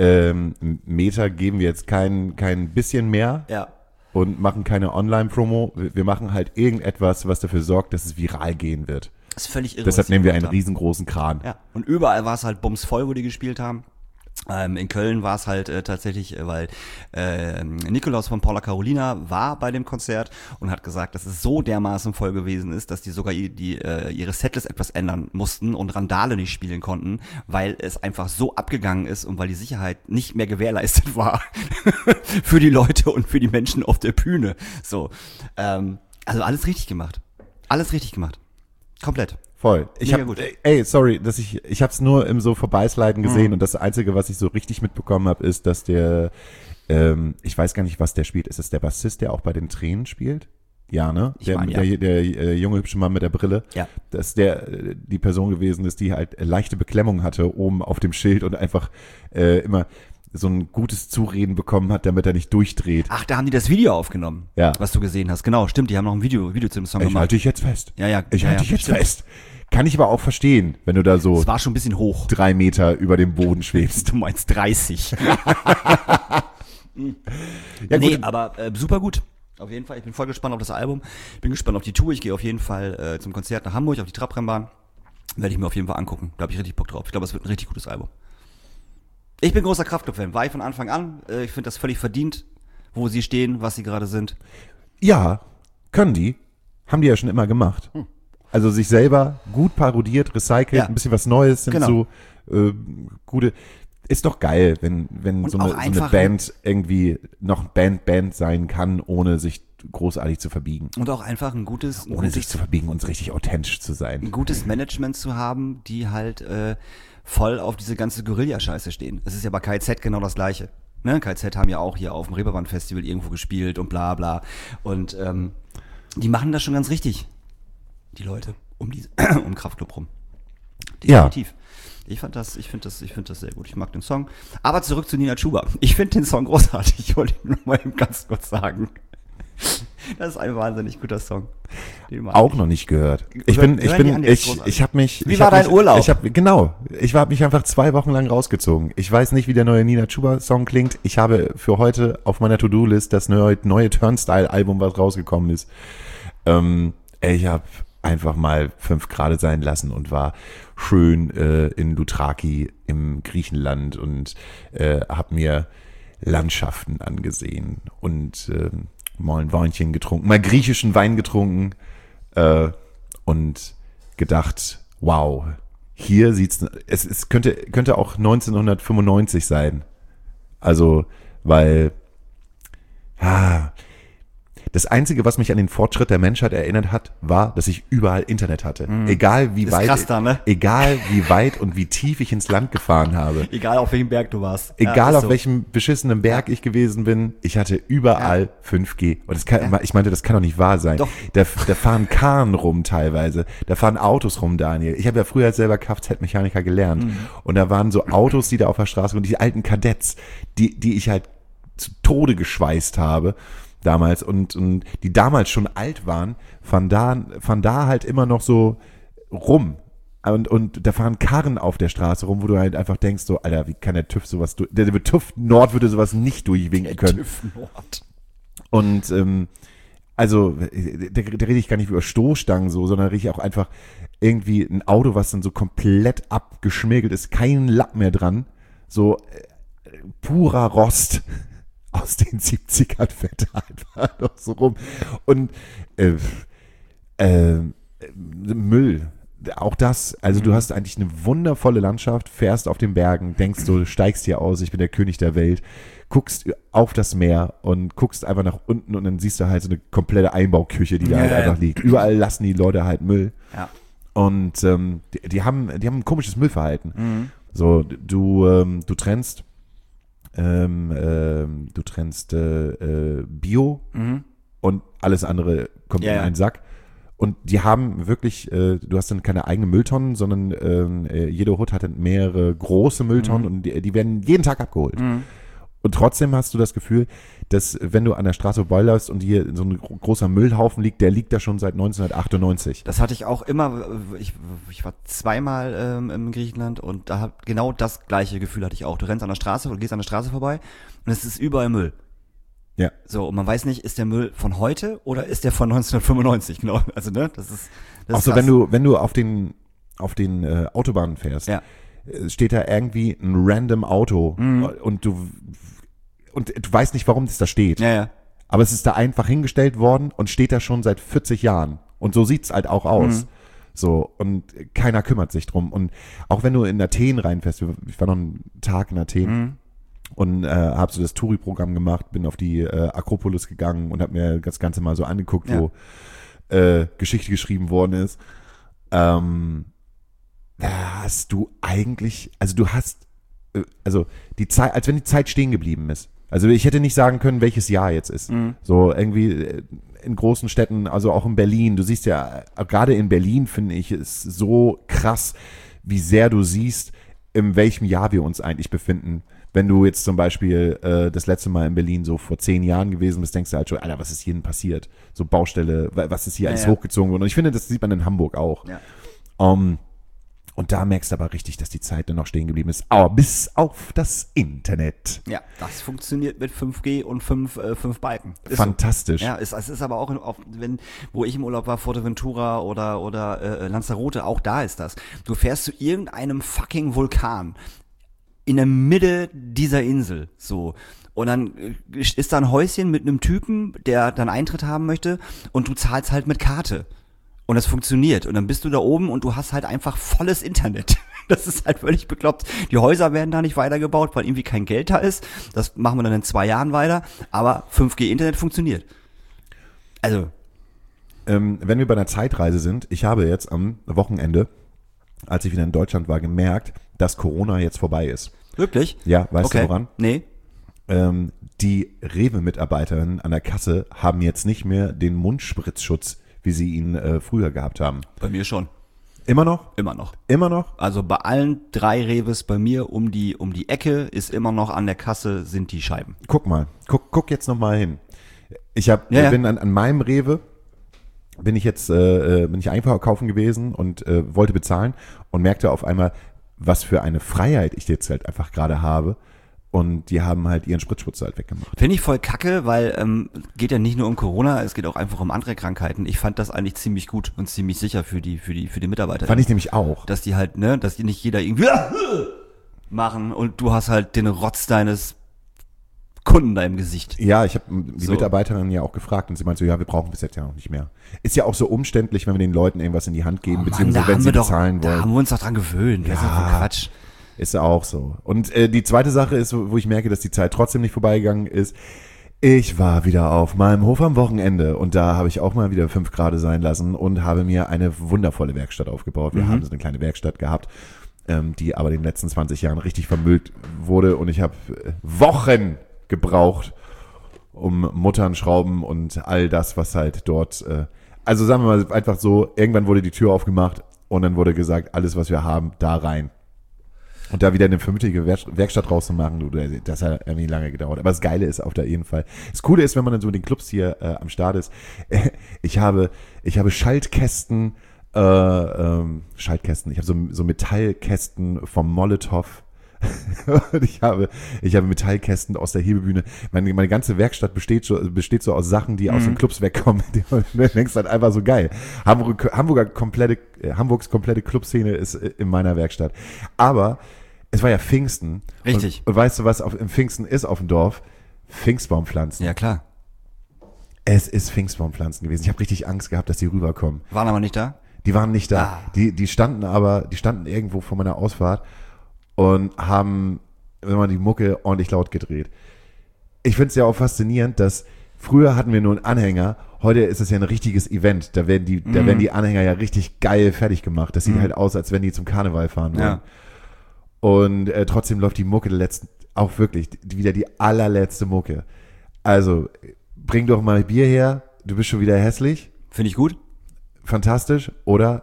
Meta geben wir jetzt kein bisschen mehr Ja. und machen keine Online-Promo. Wir machen halt irgendetwas, was dafür sorgt, dass es viral gehen wird. Das ist völlig irre. Deshalb was die nehmen wir einen gemacht haben. riesengroßen Kran. Ja. Und überall war es halt bumsvoll, wo die gespielt haben. In Köln war es halt tatsächlich, weil Nikolaus von Paula Carolina war bei dem Konzert und hat gesagt, dass es so dermaßen voll gewesen ist, dass die sogar ihre Setlist etwas ändern mussten und Randale nicht spielen konnten, weil es einfach so abgegangen ist und weil die Sicherheit nicht mehr gewährleistet war für die Leute und für die Menschen auf der Bühne. So, also alles richtig gemacht. Alles richtig gemacht. Komplett. Voll. Mega gut. Sorry, dass ich hab's nur im so Vorbeisliden gesehen und das Einzige, was ich so richtig mitbekommen habe, ist, dass der, ich weiß gar nicht, was der spielt. Ist es der Bassist, der auch bei den Tränen spielt? Ja, ne? Der junge, hübsche Mann mit der Brille. Ja. Dass der die Person gewesen ist, die halt leichte Beklemmung hatte oben auf dem Schild und einfach immer so ein gutes Zureden bekommen hat, damit er nicht durchdreht. Ach, da haben die das Video aufgenommen, Ja. was du gesehen hast. Genau, stimmt, die haben noch ein Video zu dem Song Ich gemacht. halte dich jetzt fest. Ja, ja. Ich ja, halte ja, dich jetzt stimmt. fest. Kann ich aber auch verstehen, wenn du da so Es war schon ein bisschen hoch. 3 Meter über dem Boden schwebst. Du meinst 30. Ja, Nee, gut. aber super gut. Auf jeden Fall, ich bin voll gespannt auf das Album. Bin gespannt auf die Tour. Ich gehe auf jeden Fall zum Konzert nach Hamburg, auf die Trabrennbahn. Werde ich mir auf jeden Fall angucken. Da habe ich richtig Bock drauf. Ich glaube, es wird ein richtig gutes Album. Ich bin großer Kraftklub-Fan. War ich von Anfang an. Ich finde das völlig verdient, wo sie stehen, was sie gerade sind. Ja, können die. Haben die ja schon immer gemacht. Also sich selber gut parodiert, recycelt, Ja. ein bisschen was Neues hinzu. Gute. Ist doch geil, wenn Und so auch eine einfach- Band irgendwie noch Band sein kann, ohne sich großartig zu verbiegen. Und auch einfach ein gutes Sich zu verbiegen und richtig authentisch zu sein. ein gutes Management zu haben, die halt voll auf diese ganze Guerilla-Scheiße stehen. Es ist ja bei KZ genau das Gleiche. Ne? KZ haben ja auch hier auf dem Reeperbahn-Festival irgendwo gespielt und bla bla. Und die machen das schon ganz richtig, die Leute, um Kraftklub rum. Ja. Definitiv. Ich finde das sehr gut. Ich mag den Song. Aber zurück zu Nina Chuba. Ich finde den Song großartig. Ich wollte ihn nur mal eben ganz kurz sagen. Das ist ein wahnsinnig guter Song. Den mag Auch ich. noch nicht gehört. Hören die anderen jetzt großartig? Ich habe mich. Wie ich war hab dein mich, Urlaub? Ich habe mich einfach 2 Wochen lang rausgezogen. Ich weiß nicht, wie der neue Nina Chuba Song klingt. Ich habe für heute auf meiner To-Do-List das neue Turnstile-Album, was rausgekommen ist. Ich habe einfach mal 5 Grad sein lassen und war schön in Loutraki im Griechenland und habe mir Landschaften angesehen und mal ein Weinchen getrunken, mal griechischen Wein getrunken und gedacht, wow, hier sieht's, es könnte auch 1995 sein. Also, weil das Einzige, was mich an den Fortschritt der Menschheit erinnert hat, war, dass ich überall Internet hatte. Egal wie Ist weit, krass da, ne? egal wie weit und wie tief ich ins Land gefahren habe. Egal auf welchem Berg du warst. Egal ist auf so. welchem beschissenen Berg ich gewesen bin, ich hatte überall 5G. Und ich meinte, das kann doch nicht wahr sein. Doch. Da fahren Karren rum teilweise. Da fahren Autos rum, Daniel. Ich habe ja früher selber Kfz-Mechaniker gelernt. Und da waren so Autos, die da auf der Straße und die alten Kadetts, die ich halt zu Tode geschweißt habe damals und die damals schon alt waren, fahren da halt immer noch so rum. Und da fahren Karren auf der Straße rum, wo du halt einfach denkst, so, Alter, wie kann der TÜV sowas der TÜV Nord würde sowas nicht durchwinken können. TÜV Nord. Und also, da rede ich gar nicht über Stoßstangen so, sondern rede ich auch einfach irgendwie ein Auto, was dann so komplett abgeschmirgelt ist, kein Lack mehr dran, so purer Rost aus den 70ern fährt einfach noch so rum. Und Müll, auch das, also du hast eigentlich eine wundervolle Landschaft, fährst auf den Bergen, denkst du, steigst hier aus, ich bin der König der Welt, guckst auf das Meer und guckst einfach nach unten und dann siehst du halt so eine komplette Einbauküche, die da halt einfach liegt. Überall lassen die Leute halt Müll. Ja. Und die haben ein komisches Müllverhalten. So, du trennst Bio und alles andere kommt in einen Sack. Und die haben wirklich, du hast dann keine eigenen Mülltonnen, sondern jede Hut hat dann mehrere große Mülltonnen und die werden jeden Tag abgeholt. Und trotzdem hast du das Gefühl, dass wenn du an der Straße vorbeiläufst und hier so ein großer Müllhaufen liegt, der liegt da schon seit 1998. Das hatte ich auch immer, ich war zweimal in Griechenland und da genau das gleiche Gefühl hatte ich auch. Du rennst an der Straße oder gehst an der Straße vorbei und es ist überall Müll. Ja. So, und man weiß nicht, ist der Müll von heute oder ist der von 1995, genau. Also, ne, das ist auch so, wenn du auf den Autobahnen fährst, steht da irgendwie ein random Auto und du weißt nicht, warum das da steht. Ja. Aber es ist da einfach hingestellt worden und steht da schon seit 40 Jahren. Und so sieht's halt auch aus. So, und keiner kümmert sich drum. Und auch wenn du in Athen reinfährst, ich war noch einen Tag in Athen und habe so das Touri-Programm gemacht, bin auf die Akropolis gegangen und habe mir das Ganze mal so angeguckt, wo Geschichte geschrieben worden ist. Da hast du eigentlich, also du hast, die Zeit, als wenn die Zeit stehen geblieben ist. Also ich hätte nicht sagen können, welches Jahr jetzt ist. So irgendwie in großen Städten, also auch in Berlin. Du siehst ja, gerade in Berlin finde ich es so krass, wie sehr du siehst, in welchem Jahr wir uns eigentlich befinden. Wenn du jetzt zum Beispiel das letzte Mal in Berlin so vor 10 Jahren gewesen bist, denkst du halt schon, Alter, was ist hier denn passiert? So Baustelle, was ist hier alles hochgezogen worden? Und ich finde, das sieht man in Hamburg auch. Ja. Und da merkst du aber richtig, dass die Zeit dann noch stehen geblieben ist. Aber bis auf das Internet. Ja, das funktioniert mit 5G und 5 Balken. Ist fantastisch. So. Ja, es ist aber auch, wo ich im Urlaub war, Fuerteventura oder Lanzarote, auch da ist das. Du fährst zu irgendeinem fucking Vulkan in der Mitte dieser Insel, so. Und dann ist da ein Häuschen mit einem Typen, der dann Eintritt haben möchte und du zahlst halt mit Karte. Und das funktioniert. Und dann bist du da oben und du hast halt einfach volles Internet. Das ist halt völlig bekloppt. Die Häuser werden da nicht weitergebaut, weil irgendwie kein Geld da ist. Das machen wir dann in 2 Jahren weiter. Aber 5G-Internet funktioniert. Also. Wenn wir bei einer Zeitreise sind, ich habe jetzt am Wochenende, als ich wieder in Deutschland war, gemerkt, dass Corona jetzt vorbei ist. Wirklich? Ja, weißt du woran? Nee. Die Rewe-Mitarbeiterinnen an der Kasse haben jetzt nicht mehr den Mundspritzschutz, wie sie ihn früher gehabt haben. Bei mir schon. Immer noch? Immer noch. Immer noch? Also bei allen 3 Reves bei mir um die Ecke ist immer noch an der Kasse sind die Scheiben. Guck mal. Guck jetzt noch mal hin. Bin an meinem Rewe, bin ich einkaufen gewesen und wollte bezahlen und merkte auf einmal, was für eine Freiheit ich jetzt halt einfach gerade habe. Und die haben halt ihren Spritzschutz halt weggemacht. Finde ich voll kacke, weil geht ja nicht nur um Corona, es geht auch einfach um andere Krankheiten. Ich fand das eigentlich ziemlich gut und ziemlich sicher für die Mitarbeiter. Fand ich nämlich auch. Dass die halt, dass die nicht jeder irgendwie machen und du hast halt den Rotz deines Kunden da im Gesicht. Ja, ich habe die Mitarbeiterin ja auch gefragt und sie meinte so, ja, wir brauchen bis jetzt ja noch nicht mehr. Ist ja auch so umständlich, wenn wir den Leuten irgendwas in die Hand geben, beziehungsweise wenn sie bezahlen wollen. Da haben wir uns doch dran gewöhnt. Das ist doch Quatsch. Ist ja auch so. Und die zweite Sache ist, wo ich merke, dass die Zeit trotzdem nicht vorbeigegangen ist, ich war wieder auf meinem Hof am Wochenende und da habe ich auch mal wieder 5 Grad sein lassen und habe mir eine wundervolle Werkstatt aufgebaut. Wir haben so eine kleine Werkstatt gehabt, die aber in den letzten 20 Jahren richtig vermüllt wurde und ich habe Wochen gebraucht, um Muttern, Schrauben und all das, was halt dort, also sagen wir mal einfach so, irgendwann wurde die Tür aufgemacht und dann wurde gesagt, alles, was wir haben, da rein. Und da wieder eine vernünftige Werkstatt rauszumachen, das hat irgendwie lange gedauert. Aber das Geile ist auf da jeden Fall. Das Coole ist, wenn man dann so in den Clubs hier am Start ist, ich habe Schaltkästen, ich habe so Metallkästen vom Molotow. Und ich habe Metallkästen aus der Hebebühne. Meine ganze Werkstatt besteht so aus Sachen, die aus den Clubs wegkommen. Du denkst halt einfach so geil. Hamburgs komplette Clubszene ist in meiner Werkstatt. Aber es war ja Pfingsten. Richtig. Und weißt du, was im Pfingsten ist auf dem Dorf? Pfingstbaumpflanzen. Ja, klar. Es ist Pfingstbaumpflanzen gewesen. Ich habe richtig Angst gehabt, dass die rüberkommen. Waren aber nicht da? Die waren nicht da. Die standen irgendwo vor meiner Ausfahrt und haben immer die Mucke ordentlich laut gedreht. Ich finde es ja auch faszinierend, dass früher hatten wir nur einen Anhänger, heute ist es ja ein richtiges Event. Da werden die Anhänger ja richtig geil fertig gemacht. Das sieht halt aus, als wenn die zum Karneval fahren wollen. Ja. Und trotzdem läuft die Mucke auch wirklich wieder die allerletzte Mucke. Also, bring doch mal Bier her, du bist schon wieder hässlich. Finde ich gut. Fantastisch, oder?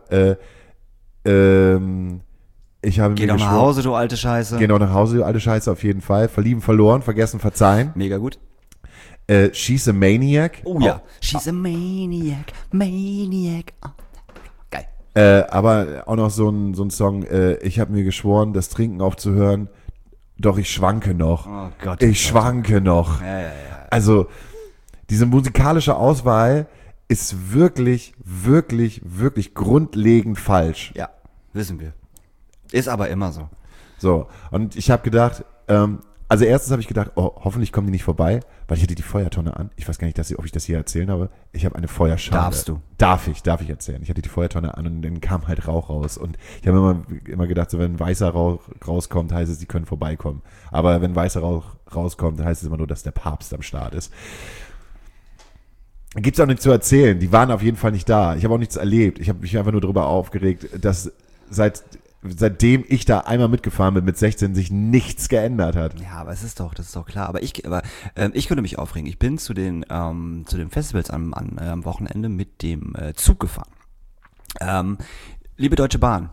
Ich habe Geh mir doch nach Hause, du alte Scheiße. Geh doch nach Hause, du alte Scheiße, auf jeden Fall. Verlieben, verloren, vergessen, verzeihen. Mega gut. She's a Maniac. Oh ja. She's a Maniac, Maniac. Oh. Geil. Aber auch noch so ein Song, ich habe mir geschworen, das Trinken aufzuhören, doch ich schwanke noch. Oh Gott. Ich schwanke noch. Ja. Also, diese musikalische Auswahl ist wirklich, wirklich, wirklich grundlegend falsch. Ja, wissen wir. Ist aber immer so. So, und ich habe gedacht, also erstens habe ich gedacht, oh, hoffentlich kommen die nicht vorbei, weil ich hatte die Feuertonne an. Ich weiß gar nicht, ob ich das hier erzählen habe. Ich habe eine Feuerschale. Darfst du? Darf ich erzählen. Ich hatte die Feuertonne an und dann kam halt Rauch raus. Und ich habe immer gedacht, so wenn weißer Rauch rauskommt, heißt es, sie können vorbeikommen. Aber wenn weißer Rauch rauskommt, heißt es immer nur, dass der Papst am Start ist. Gibt's auch nichts zu erzählen. Die waren auf jeden Fall nicht da. Ich habe auch nichts erlebt. Ich habe mich einfach nur darüber aufgeregt, dass seitdem ich da einmal mitgefahren bin mit 16 sich nichts geändert hat. Ja, aber das ist doch klar. Aber ich könnte mich aufregen. Ich bin zu den Festivals am Wochenende mit dem Zug gefahren. Liebe Deutsche Bahn,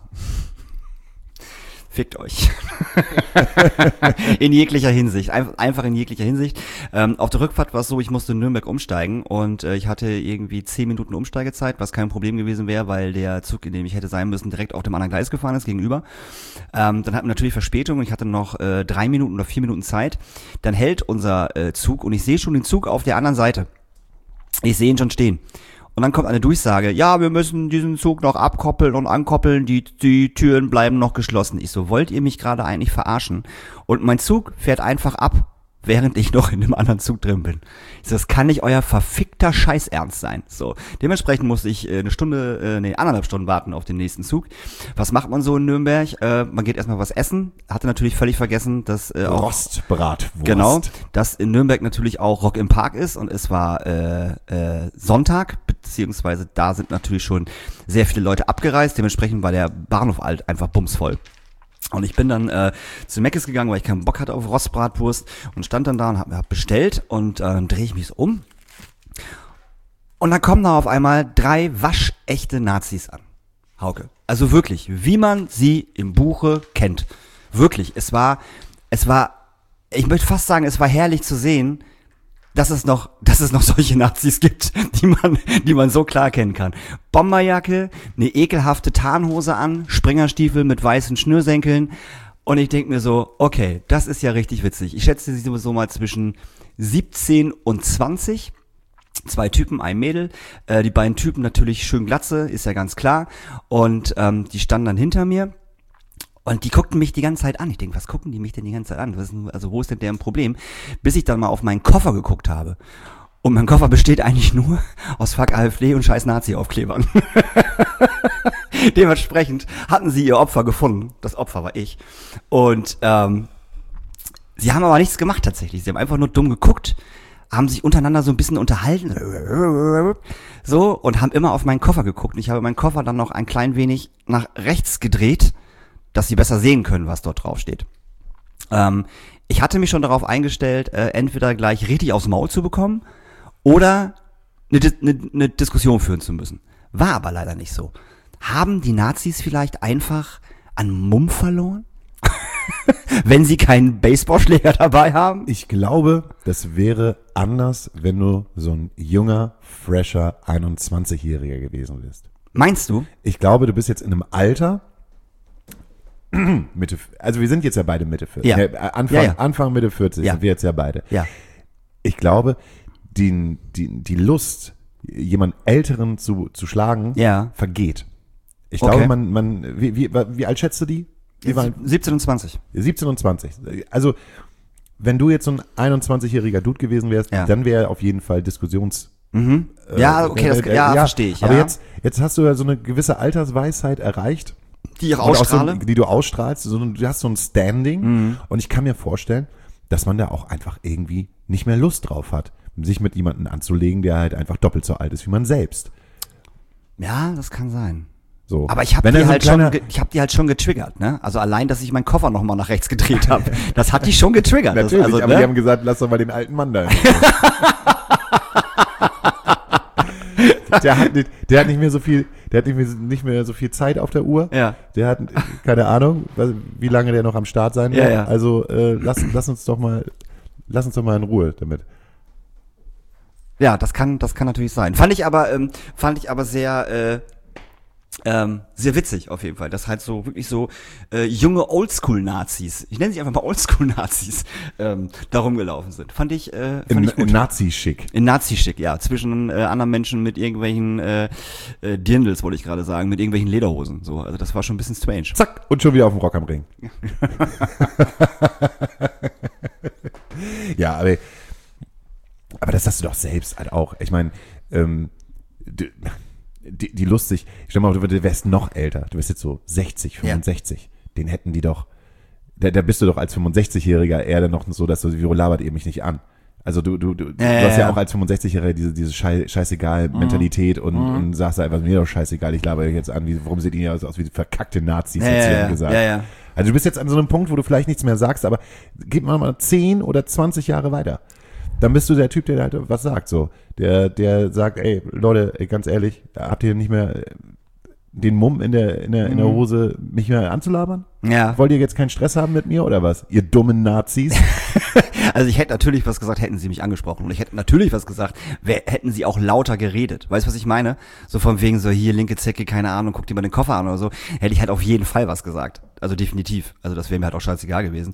fickt euch. In jeglicher Hinsicht. Einfach in jeglicher Hinsicht. Auf der Rückfahrt war es so, ich musste in Nürnberg umsteigen und ich hatte irgendwie 10 Minuten Umsteigezeit, was kein Problem gewesen wäre, weil der Zug, in dem ich hätte sein müssen, direkt auf dem anderen Gleis gefahren ist, gegenüber. Dann hatten wir natürlich Verspätung und ich hatte noch 3 Minuten oder 4 Minuten Zeit. Dann hält unser Zug und ich sehe schon den Zug auf der anderen Seite. Ich sehe ihn schon stehen. Und dann kommt eine Durchsage, ja, wir müssen diesen Zug noch abkoppeln und ankoppeln, die Türen bleiben noch geschlossen. Ich so, wollt ihr mich gerade eigentlich verarschen? Und mein Zug fährt einfach ab, während ich noch in einem anderen Zug drin bin. Ich so, das kann nicht euer verfickter Scheiß ernst sein. So, dementsprechend musste ich 1,5 Stunden warten auf den nächsten Zug. Was macht man so in Nürnberg? Man geht erstmal was essen. Hatte natürlich völlig vergessen, dass auch Rostbratwurst. Genau, dass in Nürnberg natürlich auch Rock im Park ist und es war Sonntag, beziehungsweise da sind natürlich schon sehr viele Leute abgereist. Dementsprechend war der Bahnhof halt einfach bumsvoll. Und ich bin dann zu Mc's gegangen, weil ich keinen Bock hatte auf Rostbratwurst und stand dann da und hab bestellt und drehe ich mich so um. Und dann kommen da auf einmal 3 waschechte Nazis an. Hauke. Also wirklich, wie man sie im Buche kennt. Wirklich, es war, ich möchte fast sagen, es war herrlich zu sehen, dass es noch solche Nazis gibt, die man so klar kennen kann. Bomberjacke, eine ekelhafte Tarnhose an, Springerstiefel mit weißen Schnürsenkeln und ich denke mir so, okay, das ist ja richtig witzig. Ich schätze sie so mal zwischen 17 und 20. 2 Typen, ein Mädel. Die beiden Typen natürlich schön Glatze, ist ja ganz klar. Und die standen dann hinter mir. Und die guckten mich die ganze Zeit an. Ich denke, was gucken die mich denn die ganze Zeit an? Also wo ist denn deren Problem? Bis ich dann mal auf meinen Koffer geguckt habe. Und mein Koffer besteht eigentlich nur aus Fuck AfD und scheiß Nazi-Aufklebern. Dementsprechend hatten sie ihr Opfer gefunden. Das Opfer war ich. Und sie haben aber nichts gemacht tatsächlich. Sie haben einfach nur dumm geguckt, haben sich untereinander so ein bisschen unterhalten. So, und haben immer auf meinen Koffer geguckt. Und ich habe meinen Koffer dann noch ein klein wenig nach rechts gedreht, dass sie besser sehen können, was dort drauf steht. Ich hatte mich schon darauf eingestellt, entweder gleich richtig aufs Maul zu bekommen oder eine Diskussion führen zu müssen. War aber leider nicht so. Haben die Nazis vielleicht einfach an Mumm verloren? Wenn sie keinen Baseballschläger dabei haben? Ich glaube, das wäre anders, wenn du so ein junger, fresher 21-Jähriger gewesen bist. Meinst du? Ich glaube, du bist jetzt in einem Alter, also wir sind jetzt ja beide Mitte 40. Ja. Anfang Mitte 40 Ja. sind wir jetzt ja beide. Ja. Ich glaube, die Lust, jemanden Älteren zu schlagen, Ja. vergeht. Ich Okay. glaube, wie alt schätzt du die? Die waren 17 und 20. 17 und 20. Also, wenn du jetzt so ein 21-jähriger Dude gewesen wärst, Ja. dann wäre auf jeden Fall Ja, okay, das verstehe ich. Aber ja. jetzt hast du ja so eine gewisse Altersweisheit erreicht. Die ich Und auch ausstrahle. die du ausstrahlst. Du hast so ein Standing. Und ich kann mir vorstellen, dass man da auch einfach irgendwie nicht mehr Lust drauf hat, sich mit jemandem anzulegen, der halt einfach doppelt so alt ist wie man selbst. Ja, das kann sein. So. Aber ich habe Wenn die, er so halt kleiner- die halt schon getriggert, ne? Also allein, dass ich meinen Koffer nochmal nach rechts gedreht habe, das hat die schon getriggert. Natürlich, das, also, aber ne? die haben gesagt, lass doch mal den alten Mann da. Der hat nicht mehr so viel, nicht mehr so viel Zeit auf der Uhr. Ja. Der hat keine Ahnung, wie lange der noch am Start sein wird. Ja, ja. Also lass uns doch mal in Ruhe damit. Ja, das kann natürlich sein. Fand ich aber sehr witzig auf jeden Fall, dass halt so wirklich so junge Oldschool-Nazis, ich nenne sie einfach mal Oldschool-Nazis, da rumgelaufen sind. Fand ich gut. In Nazi-Schick. In Nazi-Schick, ja. Zwischen anderen Menschen mit irgendwelchen Dirndls, wollte ich gerade sagen, mit irgendwelchen Lederhosen. So, also das war schon ein bisschen strange. Zack, und schon wieder auf dem Rock am Ring. Ja, aber das hast du doch selbst halt auch. Ich meine, die lustig, stell mal, du wärst noch älter, du wärst jetzt so 60, 65, den hätten die doch, da bist du doch als 65-Jähriger eher dann noch so, dass du, wie labert ihr mich nicht an. Also du hast ja auch als 65-Jähriger diese Scheißegal-Mentalität und sagst einfach, mir doch scheißegal, ich laber euch jetzt an, warum seht ihr aus wie verkackte Nazis, jetzt gesagt. Ja. Also du bist jetzt an so einem Punkt, wo du vielleicht nichts mehr sagst, aber gib mal 10 oder 20 Jahre weiter. Dann bist du der Typ, der halt was sagt, so. Der sagt, ey, Leute, ey, ganz ehrlich, habt ihr nicht mehr den Mumm in der Hose, mich mehr anzulabern? Ja. Wollt ihr jetzt keinen Stress haben mit mir oder was? Ihr dummen Nazis? Also ich hätte natürlich was gesagt, hätten sie mich angesprochen. Und ich hätte natürlich was gesagt, hätten sie auch lauter geredet. Weißt du, was ich meine? So von wegen so, hier, linke Zecke, keine Ahnung, guck dir mal den Koffer an oder so. Hätte ich halt auf jeden Fall was gesagt. Also definitiv. Also das wäre mir halt auch scheißegal gewesen.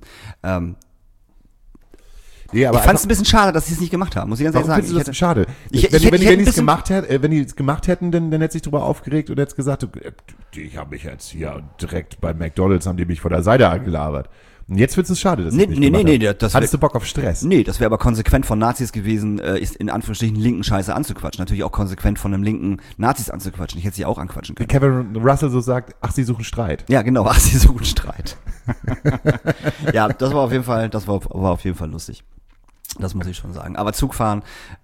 Nee, aber ich fand es ein bisschen schade, dass sie es nicht gemacht haben, muss ich ganz ehrlich warum sagen. findest du das schade? Wenn die es gemacht hätten, dann hätte sich drüber aufgeregt und hätte gesagt, ich habe mich jetzt hier direkt bei McDonald's, haben die mich von der Seite angelabert. Und jetzt findest du es schade, dass sie das hattest du Bock auf Stress? Nee, das wäre aber konsequent von Nazis gewesen, ist in Anführungsstrichen linken Scheiße anzuquatschen. Natürlich auch konsequent von einem linken Nazis anzuquatschen. Ich hätte sie auch anquatschen können. Wie Kevin Russell so sagt, ach, sie suchen Streit. Ja, genau, ach, sie suchen Streit. Ja, das war auf jeden Fall lustig. Das muss ich schon sagen. Aber Zugfahren,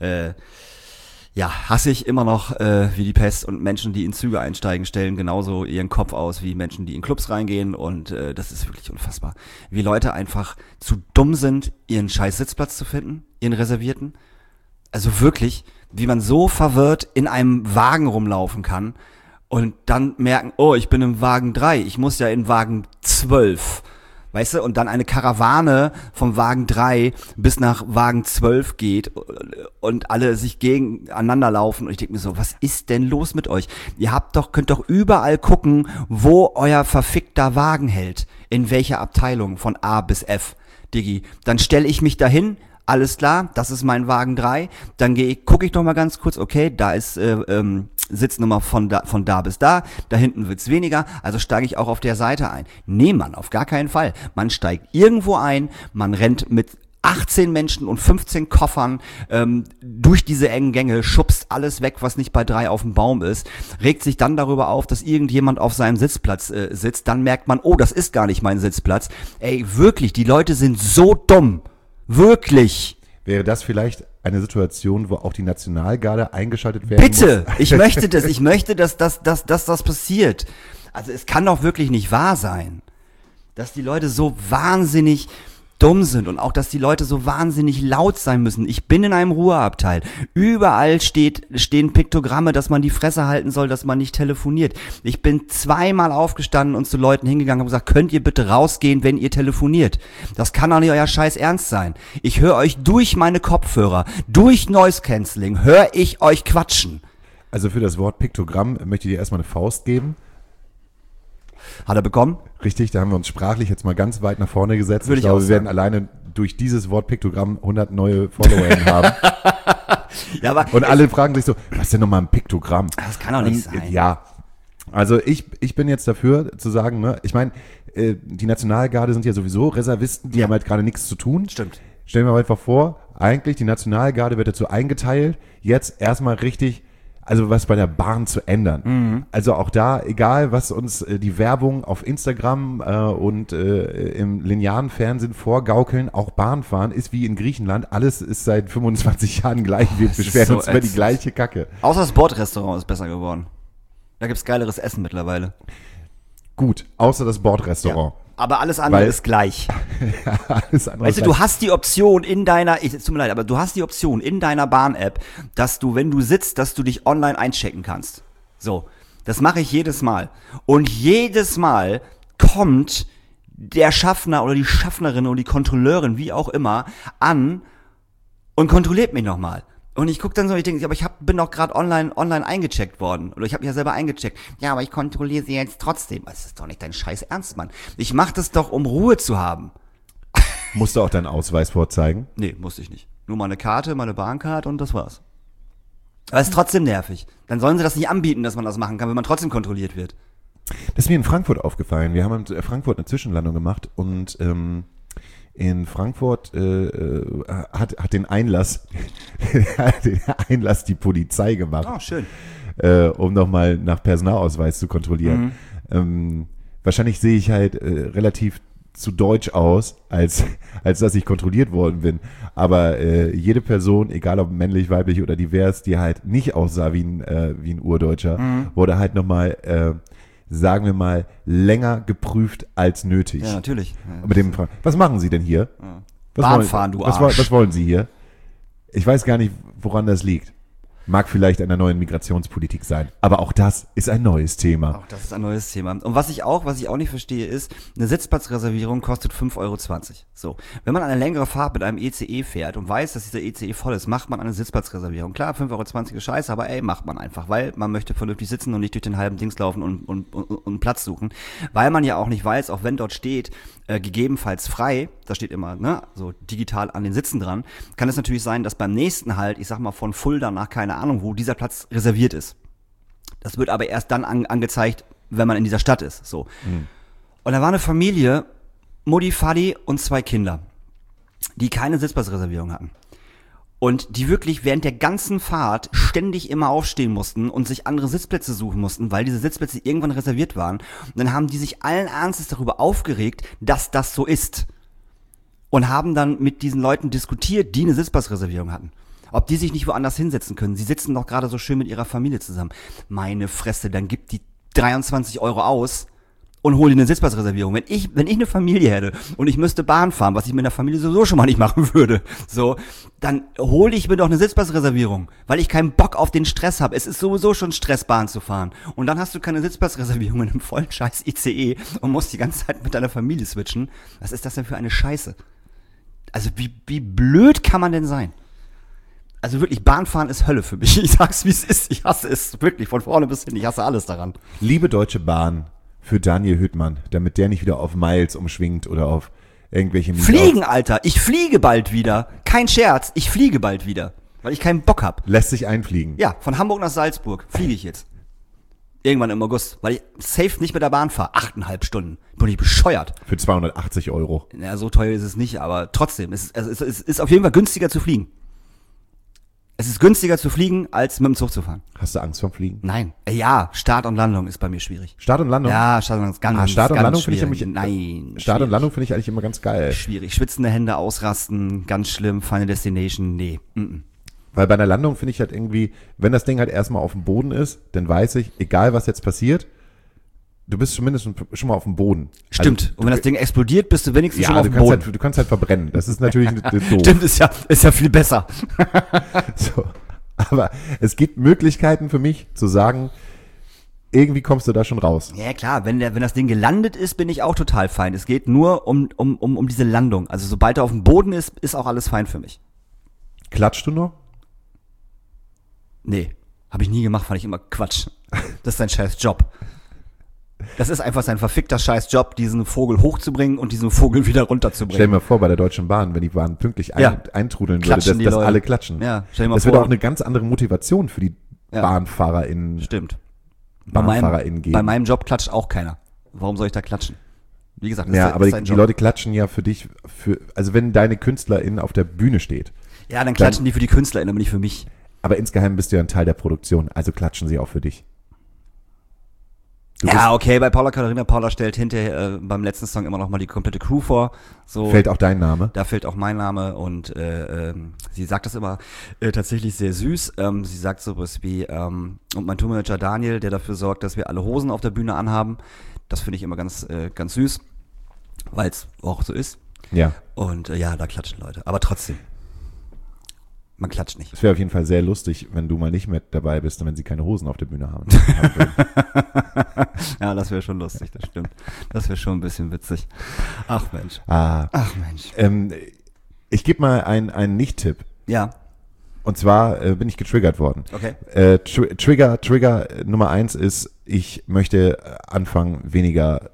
hasse ich immer noch wie die Pest, und Menschen, die in Züge einsteigen, stellen genauso ihren Kopf aus wie Menschen, die in Clubs reingehen, und das ist wirklich unfassbar. Wie Leute einfach zu dumm sind, ihren scheiß Sitzplatz zu finden, ihren reservierten. Also wirklich, wie man so verwirrt in einem Wagen rumlaufen kann und dann merken, oh, ich bin im Wagen 3, ich muss ja in Wagen 12. Weißt du, und dann eine Karawane vom Wagen 3 bis nach Wagen 12 geht und alle sich gegeneinander laufen. Und ich denke mir so, was ist denn los mit euch? Ihr könnt doch überall gucken, wo euer verfickter Wagen hält. In welcher Abteilung von A bis F. Diggi, dann stelle ich mich dahin. Alles klar, das ist mein Wagen 3. Dann gucke ich noch mal ganz kurz, okay, da ist Sitznummer von da bis da. Da hinten wird's weniger, also steige ich auch auf der Seite ein. Nee, Mann, auf gar keinen Fall. Man steigt irgendwo ein, man rennt mit 18 Menschen und 15 Koffern durch diese engen Gänge, schubst alles weg, was nicht bei 3 auf dem Baum ist, regt sich dann darüber auf, dass irgendjemand auf seinem Sitzplatz sitzt. Dann merkt man, oh, das ist gar nicht mein Sitzplatz. Ey, wirklich, die Leute sind so dumm. Wirklich. Wäre das vielleicht eine Situation, wo auch die Nationalgarde eingeschaltet werden Bitte, muss? ich möchte, dass das passiert. Also es kann doch wirklich nicht wahr sein, dass die Leute so wahnsinnig dumm sind und auch, dass die Leute so wahnsinnig laut sein müssen. Ich bin in einem Ruheabteil. Überall stehen Piktogramme, dass man die Fresse halten soll, dass man nicht telefoniert. Ich bin zweimal aufgestanden und zu Leuten hingegangen und gesagt, könnt ihr bitte rausgehen, wenn ihr telefoniert? Das kann doch nicht euer Scheiß Ernst sein. Ich höre euch durch meine Kopfhörer, durch Noise Cancelling, höre ich euch quatschen. Also für das Wort Piktogramm möchte ich dir erstmal eine Faust geben. Hat er bekommen? Richtig, da haben wir uns sprachlich jetzt mal ganz weit nach vorne gesetzt. Würde ich glaube, auch wir werden sagen. alleine durch dieses Wort Piktogramm 100 neue FollowerInnen haben. Ja, aber Und alle fragen sich so, was ist denn nochmal ein Piktogramm? das kann doch nicht sein. Ja, also ich bin jetzt dafür zu sagen, ne, ich meine, die Nationalgarde sind ja sowieso Reservisten, die haben halt gerade nichts zu tun. Stimmt. Stellen wir mal einfach vor, eigentlich die Nationalgarde wird dazu eingeteilt, jetzt erstmal richtig, also was bei der Bahn zu ändern. Also auch da, egal was uns die Werbung auf Instagram und im linearen Fernsehen vorgaukeln, auch Bahnfahren ist wie in Griechenland, alles ist seit 25 Jahren gleich, wir beschweren so uns über die ätzend. gleiche Kacke. Außer das Bordrestaurant ist besser geworden. Da gibt's geileres Essen mittlerweile. Gut, außer das Bordrestaurant. Aber alles andere Weil- ist gleich. Alles andere Weißt du, ist du hast die Option in deiner, es tut mir leid, aber du hast die Option in deiner Bahn-App, dass du, wenn du sitzt, dass du dich online einchecken kannst. So. Das mache ich jedes Mal. Und jedes Mal kommt der Schaffner oder die Schaffnerin oder die Kontrolleurin, wie auch immer, an und kontrolliert mich nochmal. Und ich gucke dann so, ich denke, aber bin doch gerade online eingecheckt worden. Oder ich habe mich ja selber eingecheckt. Ja, aber ich kontrolliere sie jetzt trotzdem. Das ist doch nicht dein Scheiß Ernst, Mann. Ich mache das doch, um Ruhe zu haben. Musst du auch deinen Ausweis vorzeigen? Nee, musste ich nicht. Nur meine Karte, meine Bahncard und das war's. Aber es ist trotzdem nervig. Dann sollen sie das nicht anbieten, dass man das machen kann, wenn man trotzdem kontrolliert wird. Das ist mir in Frankfurt aufgefallen. Wir haben in Frankfurt eine Zwischenlandung gemacht und in Frankfurt hat den Einlass die Polizei gemacht, Oh, schön. um nochmal nach Personalausweis zu kontrollieren. Wahrscheinlich sehe ich halt relativ zu deutsch aus, als dass ich kontrolliert worden bin. Aber jede Person, egal ob männlich, weiblich oder divers, die halt nicht aussah wie ein Urdeutscher, wurde halt nochmal, sagen wir mal, länger geprüft als nötig. Ja, natürlich. Mit dem was machen Sie denn hier? Was Bahn wollen- fahren, du was, Arsch. was wollen Sie hier? Ich weiß gar nicht, woran das liegt. Mag vielleicht an der neuen Migrationspolitik sein. Aber auch das ist ein neues Thema. Auch das ist ein neues Thema. Und was ich auch nicht verstehe, ist, eine Sitzplatzreservierung kostet 5,20 €. So. Wenn man eine längere Fahrt mit einem ECE fährt und weiß, dass dieser ECE voll ist, macht man eine Sitzplatzreservierung. Klar, 5,20 € ist scheiße, aber macht man einfach, weil man möchte vernünftig sitzen und nicht durch den halben Dings laufen und Platz suchen. Weil man ja auch nicht weiß, auch wenn dort steht, gegebenenfalls frei, da steht immer, ne, so digital an den Sitzen dran, kann es natürlich sein, dass beim nächsten Halt, ich sag mal von Fulda nach keine Ahnung wo, dieser Platz reserviert ist. Das wird aber erst dann angezeigt, wenn man in dieser Stadt ist. So. Und da war eine Familie, Mutti, Vati und 2 Kinder, die keine Sitzplatzreservierung hatten. Und die wirklich während der ganzen Fahrt ständig immer aufstehen mussten und sich andere Sitzplätze suchen mussten, weil diese Sitzplätze irgendwann reserviert waren. Und dann haben die sich allen Ernstes darüber aufgeregt, dass das so ist. Und haben dann mit diesen Leuten diskutiert, die eine Sitzplatzreservierung hatten. Ob die sich nicht woanders hinsetzen können. Sie sitzen doch gerade so schön mit ihrer Familie zusammen. Meine Fresse, dann gibt die 23 € aus und hol dir eine Sitzplatzreservierung. Wenn ich eine Familie hätte und ich müsste Bahn fahren, was ich mit einer Familie sowieso schon mal nicht machen würde, so, dann hole ich mir doch eine Sitzplatzreservierung, weil ich keinen Bock auf den Stress habe. Es ist sowieso schon Stress, Bahn zu fahren. Und dann hast du keine Sitzplatzreservierung in einem vollen Scheiß ICE und musst die ganze Zeit mit deiner Familie switchen. Was ist das denn für eine Scheiße? Also wie blöd kann man denn sein? Also wirklich, Bahnfahren ist Hölle für mich. Ich sag's, wie es ist. Ich hasse es wirklich von vorne bis hin. Ich hasse alles daran. Liebe Deutsche Bahn, für Daniel Hüttmann, damit der nicht wieder auf Miles umschwingt oder auf irgendwelche Fliegen, Alter. Ich fliege bald wieder. Kein Scherz. Ich fliege bald wieder. Weil ich keinen Bock hab. Lässt sich einfliegen. Ja, von Hamburg nach Salzburg fliege ich jetzt. Irgendwann im August. Weil ich safe nicht mit der Bahn fahre. 8,5 Stunden. Bin ich bescheuert. Für 280 €. Ja, so teuer ist es nicht, aber trotzdem. Es ist auf jeden Fall günstiger zu fliegen. Es ist günstiger zu fliegen, als mit dem Zug zu fahren. Hast du Angst vorm Fliegen? Nein. Ja, Start und Landung ist bei mir schwierig. Start und Landung? Ja, Start und Landung ist ganz, Start und ganz Landung finde ich schwierig. nämlich, Nein. Start und schwierig. Landung finde ich eigentlich immer ganz geil. Schwierig. Schwitzende Hände ausrasten, ganz schlimm. Final Destination, nee. Weil bei einer Landung finde ich halt irgendwie, wenn das Ding halt erstmal auf dem Boden ist, dann weiß ich, egal was jetzt passiert, du bist zumindest schon mal auf dem Boden. Stimmt. Also, und wenn das Ding explodiert, bist du wenigstens schon ja, auf dem Boden. du kannst halt verbrennen. Das ist natürlich doof. Stimmt, ist ja viel besser. So. Aber es gibt Möglichkeiten für mich zu sagen, irgendwie kommst du da schon raus. Ja, klar, wenn das Ding gelandet ist, bin ich auch total fein. Es geht nur um diese Landung. Also sobald er auf dem Boden ist auch alles fein für mich. Klatschst du noch? Nee, habe ich nie gemacht, fand ich immer Quatsch. Das ist sein scheiß Job. Das ist einfach sein verfickter scheiß Job, diesen Vogel hochzubringen und diesen Vogel wieder runterzubringen. Stell dir mal vor, bei der Deutschen Bahn, wenn die Bahn pünktlich eintrudeln würde, Klatschen die dass Leute. alle klatschen. Ja, stell dir mal das vor. würde auch eine ganz andere Motivation für die BahnfahrerInnen, Stimmt. BahnfahrerInnen geben. Bei meinem Job klatscht auch keiner. Warum soll ich da klatschen? Wie gesagt, das Ja, ist aber sein die Job. Leute klatschen ja für dich, also wenn deine KünstlerInnen auf der Bühne steht. Ja, dann klatschen die für die KünstlerInnen, aber nicht für mich. Aber insgeheim bist du ja ein Teil der Produktion, also klatschen sie auch für dich. Du bist- Ja, okay, bei Paula Katharina. Paula stellt hinterher beim letzten Song immer noch mal die komplette Crew vor. So, Fällt auch dein Name? da fällt auch mein Name und sie sagt das immer tatsächlich sehr süß. Sie sagt sowas wie, und mein Tourmanager Daniel, der dafür sorgt, dass wir alle Hosen auf der Bühne anhaben. Das finde ich immer ganz süß, weil es auch so ist. Ja. Und ja, da klatschen Leute. Aber trotzdem, man klatscht nicht. Es wäre auf jeden Fall sehr lustig, wenn du mal nicht mehr dabei bist und wenn sie keine Hosen auf der Bühne haben. Ja, das wäre schon lustig, das stimmt. Das wäre schon ein bisschen witzig. Ach Mensch. Ach Mensch. Ich gebe mal einen Nicht-Tipp. Ja, Und zwar bin ich getriggert worden. okay. Trigger Nummer 1 ist, ich möchte anfangen, weniger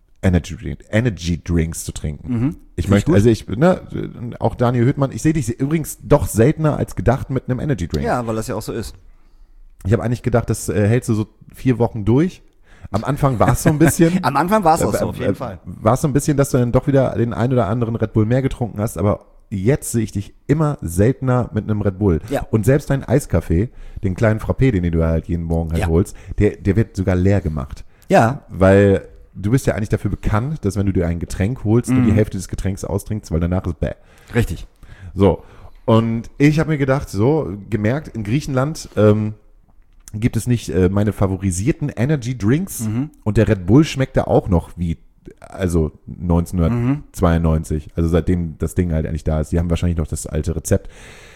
Energy Drinks zu trinken. Ich möchte, auch Daniel Hüttmann, ich sehe dich übrigens doch seltener als gedacht mit einem Energy Drink. Ja, weil das ja auch so ist. Ich habe eigentlich gedacht, das hältst du so 4 Wochen durch. Am Anfang war es so ein bisschen. Am Anfang war es auch so, auf jeden Fall. War es so ein bisschen, dass du dann doch wieder den ein oder anderen Red Bull mehr getrunken hast, aber jetzt sehe ich dich immer seltener mit einem Red Bull. Ja. Und selbst dein Eiskaffee, den kleinen Frappé, den du halt jeden Morgen halt Ja. holst, der wird sogar leer gemacht. Ja, Weil du bist ja eigentlich dafür bekannt, dass wenn du dir ein Getränk holst und die Hälfte des Getränks austrinkst, weil danach ist bäh. richtig. So. Und ich habe mir gedacht, gemerkt, in Griechenland gibt es nicht meine favorisierten Energy Drinks und der Red Bull schmeckt da auch noch wie, also 1992, also seitdem das Ding halt eigentlich da ist. Die haben wahrscheinlich noch das alte Rezept.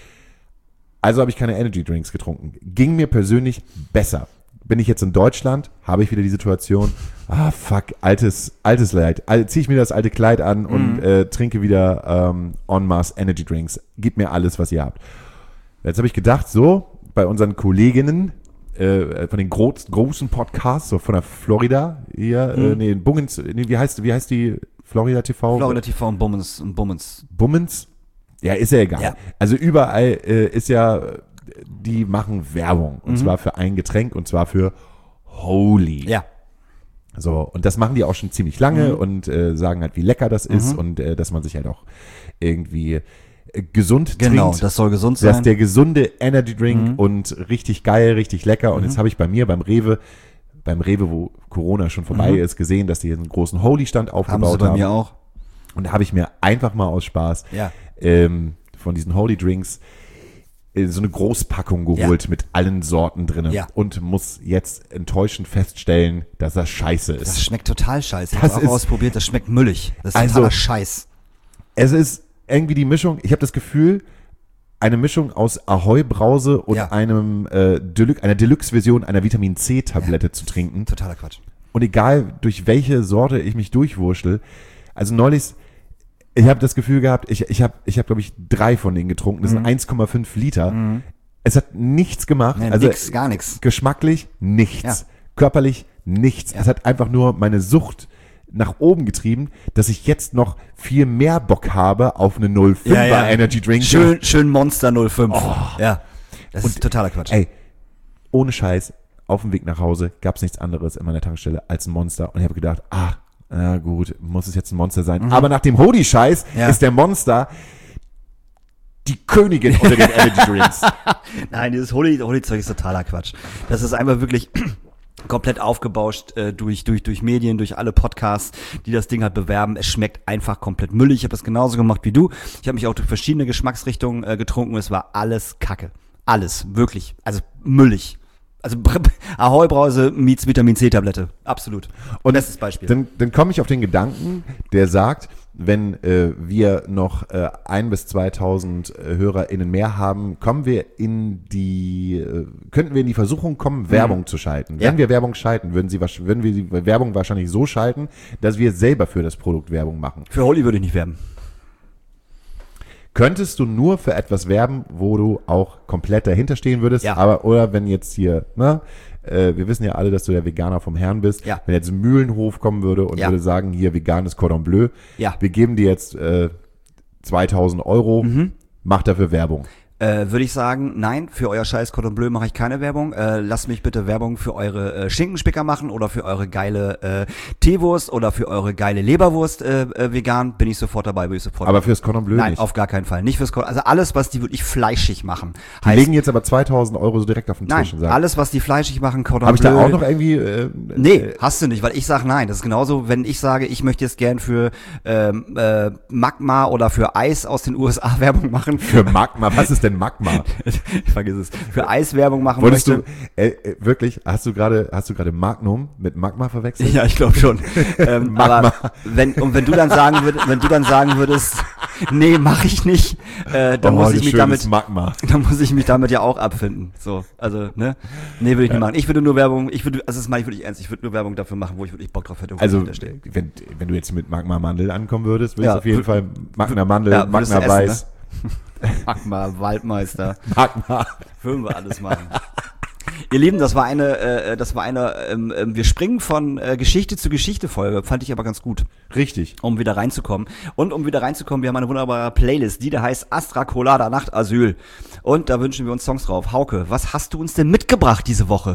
Also habe ich keine Energy Drinks getrunken. Ging mir persönlich besser. Bin ich jetzt in Deutschland, habe ich wieder die Situation, altes Leid. Ziehe ich mir das alte Kleid an und trinke wieder en masse Energy Drinks. Gib mir alles, was ihr habt. Jetzt habe ich gedacht, bei unseren Kolleginnen von den großen Podcasts, so von der Florida hier, wie heißt die Florida TV? Florida TV und Bummens. Bummens? Ja, ist ja egal. Ja. Also überall ist ja, die machen Werbung. Und zwar für ein Getränk und zwar für Holy. Ja. So, und das machen die auch schon ziemlich lange und sagen halt, wie lecker das ist und dass man sich halt auch irgendwie gesund Genau, trinkt. das soll gesund Das ist sein. der gesunde Energy Drink und richtig geil, richtig lecker. Und jetzt habe ich bei mir beim Rewe, wo Corona schon vorbei ist, gesehen, dass die hier einen großen Holy-Stand Haben sie aufgebaut bei haben. mir auch. Und da habe ich mir einfach mal aus Spaß Ja. von diesen Holy Drinks so eine Großpackung geholt mit allen Sorten drin Ja. und muss jetzt enttäuschend feststellen, dass das scheiße ist. Das schmeckt total scheiße. Ich Das habe auch ist- ausprobiert, das schmeckt müllig. Das ist Also- totaler Scheiß. Es ist irgendwie die Mischung, ich habe das Gefühl, eine Mischung aus Ahoi-Brause und Ja. einer Deluxe-Version einer Vitamin-C-Tablette zu trinken. Totaler Quatsch. Und egal, durch welche Sorte ich mich durchwurschtel, also neulich, ich habe das Gefühl gehabt, ich hab, glaube ich, 3 von denen getrunken. Das sind 1,5 Liter. Es hat nichts gemacht. Nee, also nix, gar nichts. geschmacklich nichts. Ja. Körperlich nichts. Ja. Es hat einfach nur meine Sucht nach oben getrieben, dass ich jetzt noch viel mehr Bock habe auf eine 05er Energy Drink. Schön Monster 05. Ja, das ist totaler Quatsch. Ey, ohne Scheiß, auf dem Weg nach Hause gab es nichts anderes in meiner Tankstelle als ein Monster. Und ich habe gedacht, na gut, muss es jetzt ein Monster sein. Aber nach dem Holy-Scheiß ist der Monster die Königin unter den Energy Drinks. Nein, dieses Holy-Zeug ist totaler Quatsch. Das ist einfach wirklich komplett aufgebauscht durch Medien, durch alle Podcasts, die das Ding halt bewerben. Es schmeckt einfach komplett müllig. Ich habe das genauso gemacht wie du. Ich habe mich auch durch verschiedene Geschmacksrichtungen getrunken. Es war alles Kacke. Alles, wirklich. Also müllig. Also Ahoi-Brause meets Vitamin-C-Tablette. Absolut. Und bestes Beispiel. Dann komme ich auf den Gedanken, der sagt, wenn wir noch 1.000 bis 2.000 HörerInnen mehr haben, könnten wir in die Versuchung kommen, Werbung zu schalten. Ja. Wenn wir Werbung schalten, würden wir die Werbung wahrscheinlich so schalten, dass wir selber für das Produkt Werbung machen. Für Holly würde ich nicht werben. Könntest du nur für etwas werben, wo du auch komplett dahinter stehen würdest, Ja. oder wenn jetzt hier, wir wissen ja alle, dass du der Veganer vom Herrn bist, Ja. wenn jetzt Mühlenhof kommen würde und Ja. würde sagen, hier veganes Cordon Bleu, Ja. wir geben dir jetzt 2.000 Euro, mach dafür Werbung. Würde ich sagen, nein, für euer scheiß Cordon Bleu mache ich keine Werbung. Lasst mich bitte Werbung für eure Schinkenspicker machen oder für eure geile Teewurst oder für eure geile Leberwurst vegan. Bin ich sofort dabei, würde ich sofort Aber fürs Cordon Bleu Nein, nicht. auf gar keinen Fall. Nicht fürs Cordon, also alles, was die wirklich fleischig machen. Die legen jetzt aber 2.000 Euro so direkt auf den Nein, Tisch und sagen, alles, was die fleischig machen, Cordon habe ich Bleu. da auch noch irgendwie... Nee, hast du nicht, weil ich sage nein. Das ist genauso, wenn ich sage, ich möchte jetzt gern für Magma oder für Eis aus den USA Werbung machen. Für Magma, was ist denn Magma? Ich vergiss es. Für Eis Werbung machen Wolltest möchte. du, wirklich, hast du gerade Magnum mit Magma verwechselt? Ja, ich glaube schon. Magma. Aber wenn du dann sagen würdest, nee, mache ich nicht, dann muss ich mich damit, Magma. dann muss ich mich damit ja auch abfinden. So, also, ne? Nee, würde ich nicht machen. Ich würde nur Werbung, das meine ich wirklich ernst, ich würde nur Werbung dafür machen, wo ich wirklich Bock drauf hätte. wo Also, ich hinterstehe. wenn du jetzt mit Magma Mandel ankommen würdest, würdest Ja, du auf jeden Fall Magna Mandel, ja, würdest Magna du essen, Weiß, Magma, Waldmeister. Magma. Würden wir alles machen. Ihr Lieben, das war eine, wir springen von Geschichte zu Geschichte Folge, fand ich aber ganz gut, Richtig. um wieder reinzukommen. Und um wieder reinzukommen, wir haben eine wunderbare Playlist, die da heißt Astra Colada Nachtasyl. Und da wünschen wir uns Songs drauf. Hauke, was hast du uns denn mitgebracht diese Woche?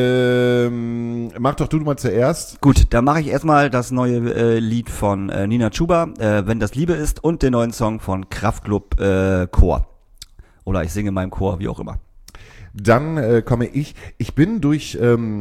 Mach doch du mal zuerst. Gut, dann mache ich erstmal das neue Lied von Nina Chuba, Wenn das Liebe ist, und den neuen Song von Kraftklub Chor. Oder ich singe in meinem Chor, wie auch immer. Dann komme ich. Ich bin durch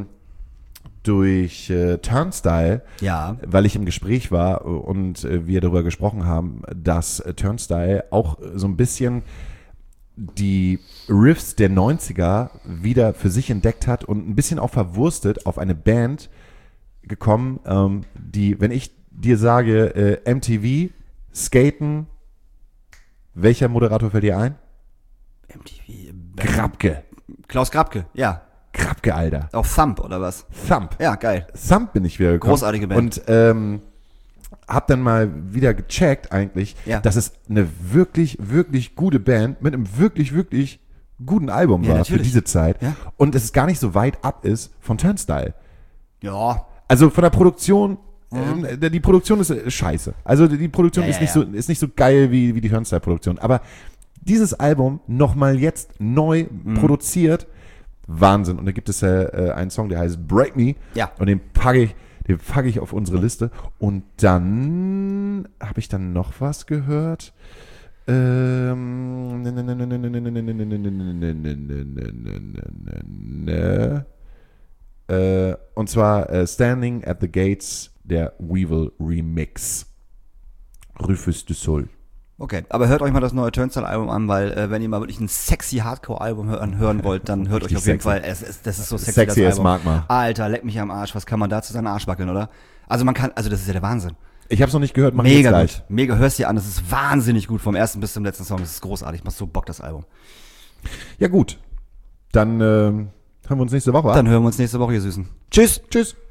Turnstile, Ja. weil ich im Gespräch war und wir darüber gesprochen haben, dass Turnstile auch so ein bisschen die Riffs der 90er wieder für sich entdeckt hat und ein bisschen auch verwurstet auf eine Band gekommen, die, wenn ich dir sage, MTV, Skaten, welcher Moderator fällt dir ein? MTV. Grabke. Klaus Grabke, ja. Grabke, Alter. Auf Thump oder was? Thump. Ja, geil. Thump bin ich wieder gekommen. Großartige Band. Und hab dann mal wieder gecheckt eigentlich, Ja. dass es eine wirklich, wirklich gute Band mit einem wirklich, wirklich guten Album Ja, war natürlich. für diese Zeit. Ja. Und es gar nicht so weit ab ist von Turnstile. Ja. Also von der Produktion, die Produktion ist scheiße. Also die Produktion Ja, ist, ja, nicht ja. So, ist nicht so geil wie die Turnstile-Produktion. Aber dieses Album nochmal jetzt neu produziert, Wahnsinn. Und da gibt es einen Song, der heißt Break Me. Ja. Und den packe ich auf unsere Liste. Und dann habe ich dann noch was gehört. Und zwar Standing at the Gates, der Weevil Remix. Rufus du Sol. Okay, aber hört euch mal das neue Turnstile-Album an, weil wenn ihr mal wirklich ein sexy Hardcore-Album hören wollt, dann hört euch auf jeden Fall, das ist so sexy, Sexy das as Album. Magma. Alter, leck mich am Arsch, was kann man da zu seinen Arsch wackeln, oder? Also das ist ja der Wahnsinn. Ich habe es noch nicht gehört, mach ich Mega jetzt gleich. gut, mega, hörst dir an, das ist wahnsinnig gut, vom ersten bis zum letzten Song, das ist großartig, macht so Bock, das Album. Ja gut, dann hören wir uns nächste Woche. Dann hören wir uns nächste Woche, ihr Süßen. Tschüss! Tschüss.